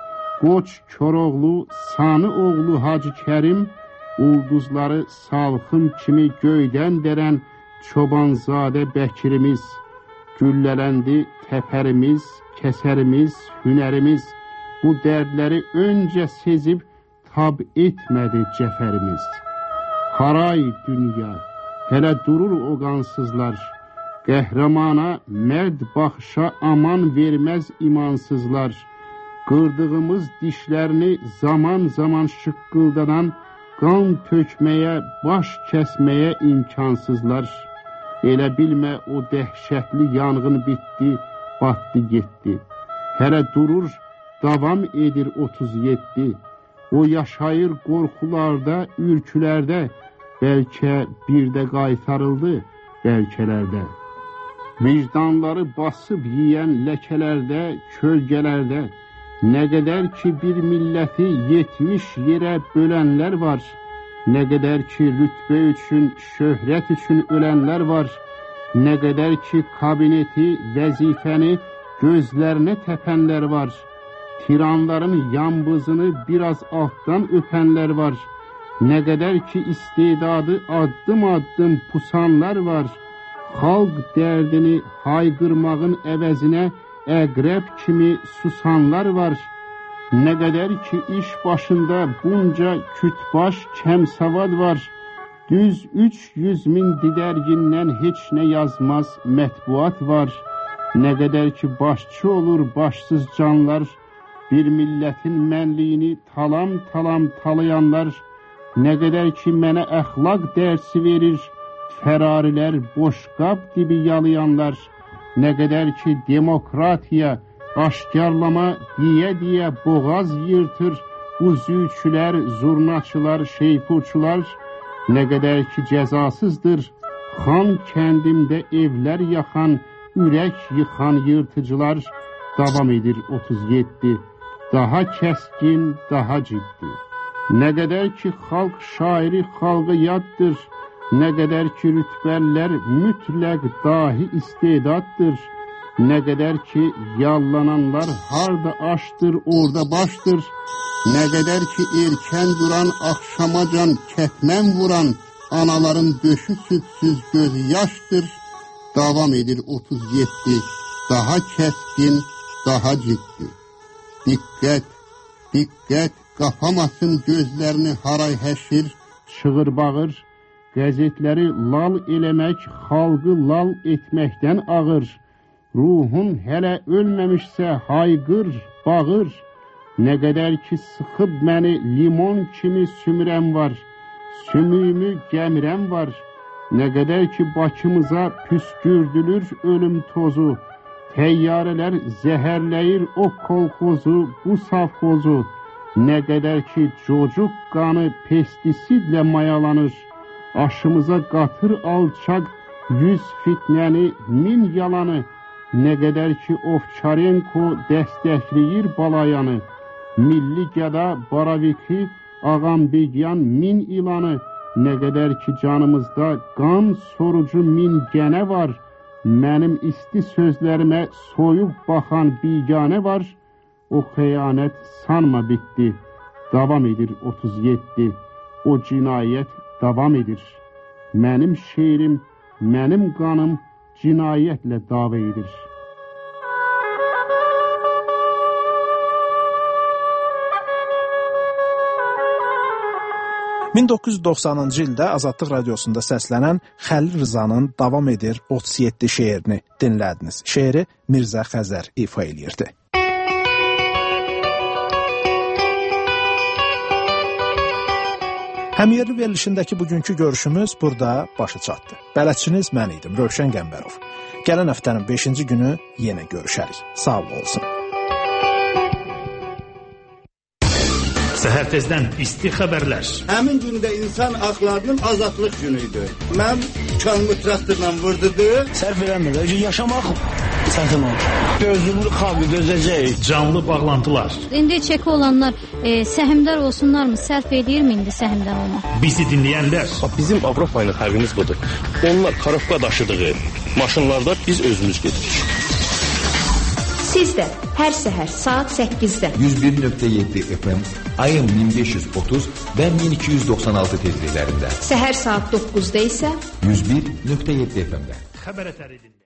Qoç Koroğlu, Sani oğlu Hacı Kərim, ulduzları salxım kimi göydən dərən Çobanzadə Bəkirimiz, güllələndi təpərimiz, kəsərimiz, hünərimiz, bu dərdləri öncə sezib tab etmədi cəfərimiz. Haray dünya, hələ durur o qansızlar, qəhrəmana mərd baxışa aman verməz imansızlar. Qırdığımız dişlərini zaman zaman şıqqıldanan, qan tökməyə, baş kəsməyə imkansızlar. Elə bilmə o dəhşətli yanğın bitdi, batdı getdi. Hələ durur, davam edir 37. O yaşayır qorxularda, ürkülərdə, bəlkə bir də qaytarıldı, bəlkələrdə. Vicdanları basıb yiyən ləkələrdə, kölgələrdə, nə qədər ki bir milləti 70 yerə bölənlər var, nə qədər ki rütbə üçün, şöhrət üçün ölənlər var, nə qədər ki kabineti, vəzifəni gözlərinə təpənlər var, tiranların yambızını biraz altdan öpənlər var, nə qədər ki istedadı addım-addım pusanlar var, xalq dərdini hayqırmağın əvəzinə əqrəb kimi susanlar var, nə qədər ki iş başında bunca kütbaş kəmsavad var, düz 300 min didərgindən heç nə yazmaz mətbuat var, nə qədər ki başçı olur başsız canlar, bir millətin mənliyini talam-talam talayanlar, nə qədər ki mənə əxlaq dərsi verir, fərarilər boşqab gibi yalayanlar, nə qədər ki demokratiya, aşkarlama deyə boğaz yırtır bu zülçülər, zurnaçılar, şeypurçular, nə qədər ki cəzasızdır xan kəndimdə evlər yaxan, ürək yıxan yırtıcılar. Davam edir 37, daha kəskin, daha ciddi. Nə qədər ki xalq şairi xalqa yaddır, nə qədər ki rütbəllər mütləq dahi istedaddır, nə qədər ki yallananlar harda aşdır, orada başdır, nə qədər ki erkən duran, axşamacan kətmən vuran, anaların döşü südsüz gözü yaşdır. Davam edir 37, daha kəskin, daha ciddi. Diqqət, diqqət, qapamasın gözlərini haray həşir, çığır bağır, qəzetləri lal eləmək, xalqı lal etməkdən ağır. Ruhun hələ ölməmişsə hayqır, bağır. Nə qədər ki sıxıb məni limon kimi sümürən var, sümüyümü gəmirən var. Nə qədər ki Bakımıza püskürdülür ölüm tozu, təyyarələr zəhərləyir o kolxozu, bu savxozu. Nə qədər ki cocuq qanı pestisidlə mayalanır, aşımıza qatır alçaq 100 fitnəni, 1000 yalanı. Nə qədər ki Ovçarenko dəstəkləyir balayanı, milli gəda Baraviki, Ağambegyan 1000 ilanı. Nə qədər ki canımızda qan sorucu 1000 gənə var, mənim isti sözlərimə soyuq baxan biganə var. O xəyanət sanma bitdi, davam edir 37, o cinayət davam edir. Mənim şeirim, mənim qanım cinayətlə dava edir. ...1990-cı ildə Azadlıq Radiosunda səslənən Xəlil Rızanın Davam edir 37 şeirini dinlədiniz. Şeiri Mirzə Xəzər ifa eləyirdi. Həmyerli verilişindəki bugünkü görüşümüz burada başa çatdı. Bələdçiniz mən idim, Rövşən Qəmbərov. Gələn həftənin 5-ci günü yenə görüşərik. Sağ olsun. Səhər tezdən isti xəbərlər. Həmin gündə insan haqlarının azadlıq günüydü. Mən kanlı traktorla vurdudu. Sərf eləmir, yaşamaq çətin olur. Gözlüklü xalqı dözəcək. Canlı bağlantılar. İndi çeki olanlar səhmdar olsunlarmı? Sərf edirmi indi səhmdar olmaq? Bizi dinləyənlər. Bizim Avropa ilə fərqimiz budur. Onlar karofka daşıdığı maşınlarda biz özümüz gedirik. Siz də hər səhər saat 8-də 101.7 FM, ayın 1530 və 1296 tezliklərində. Səhər saat 9-da isə 101.7 FM-də. Xəbər ətəri dinlə.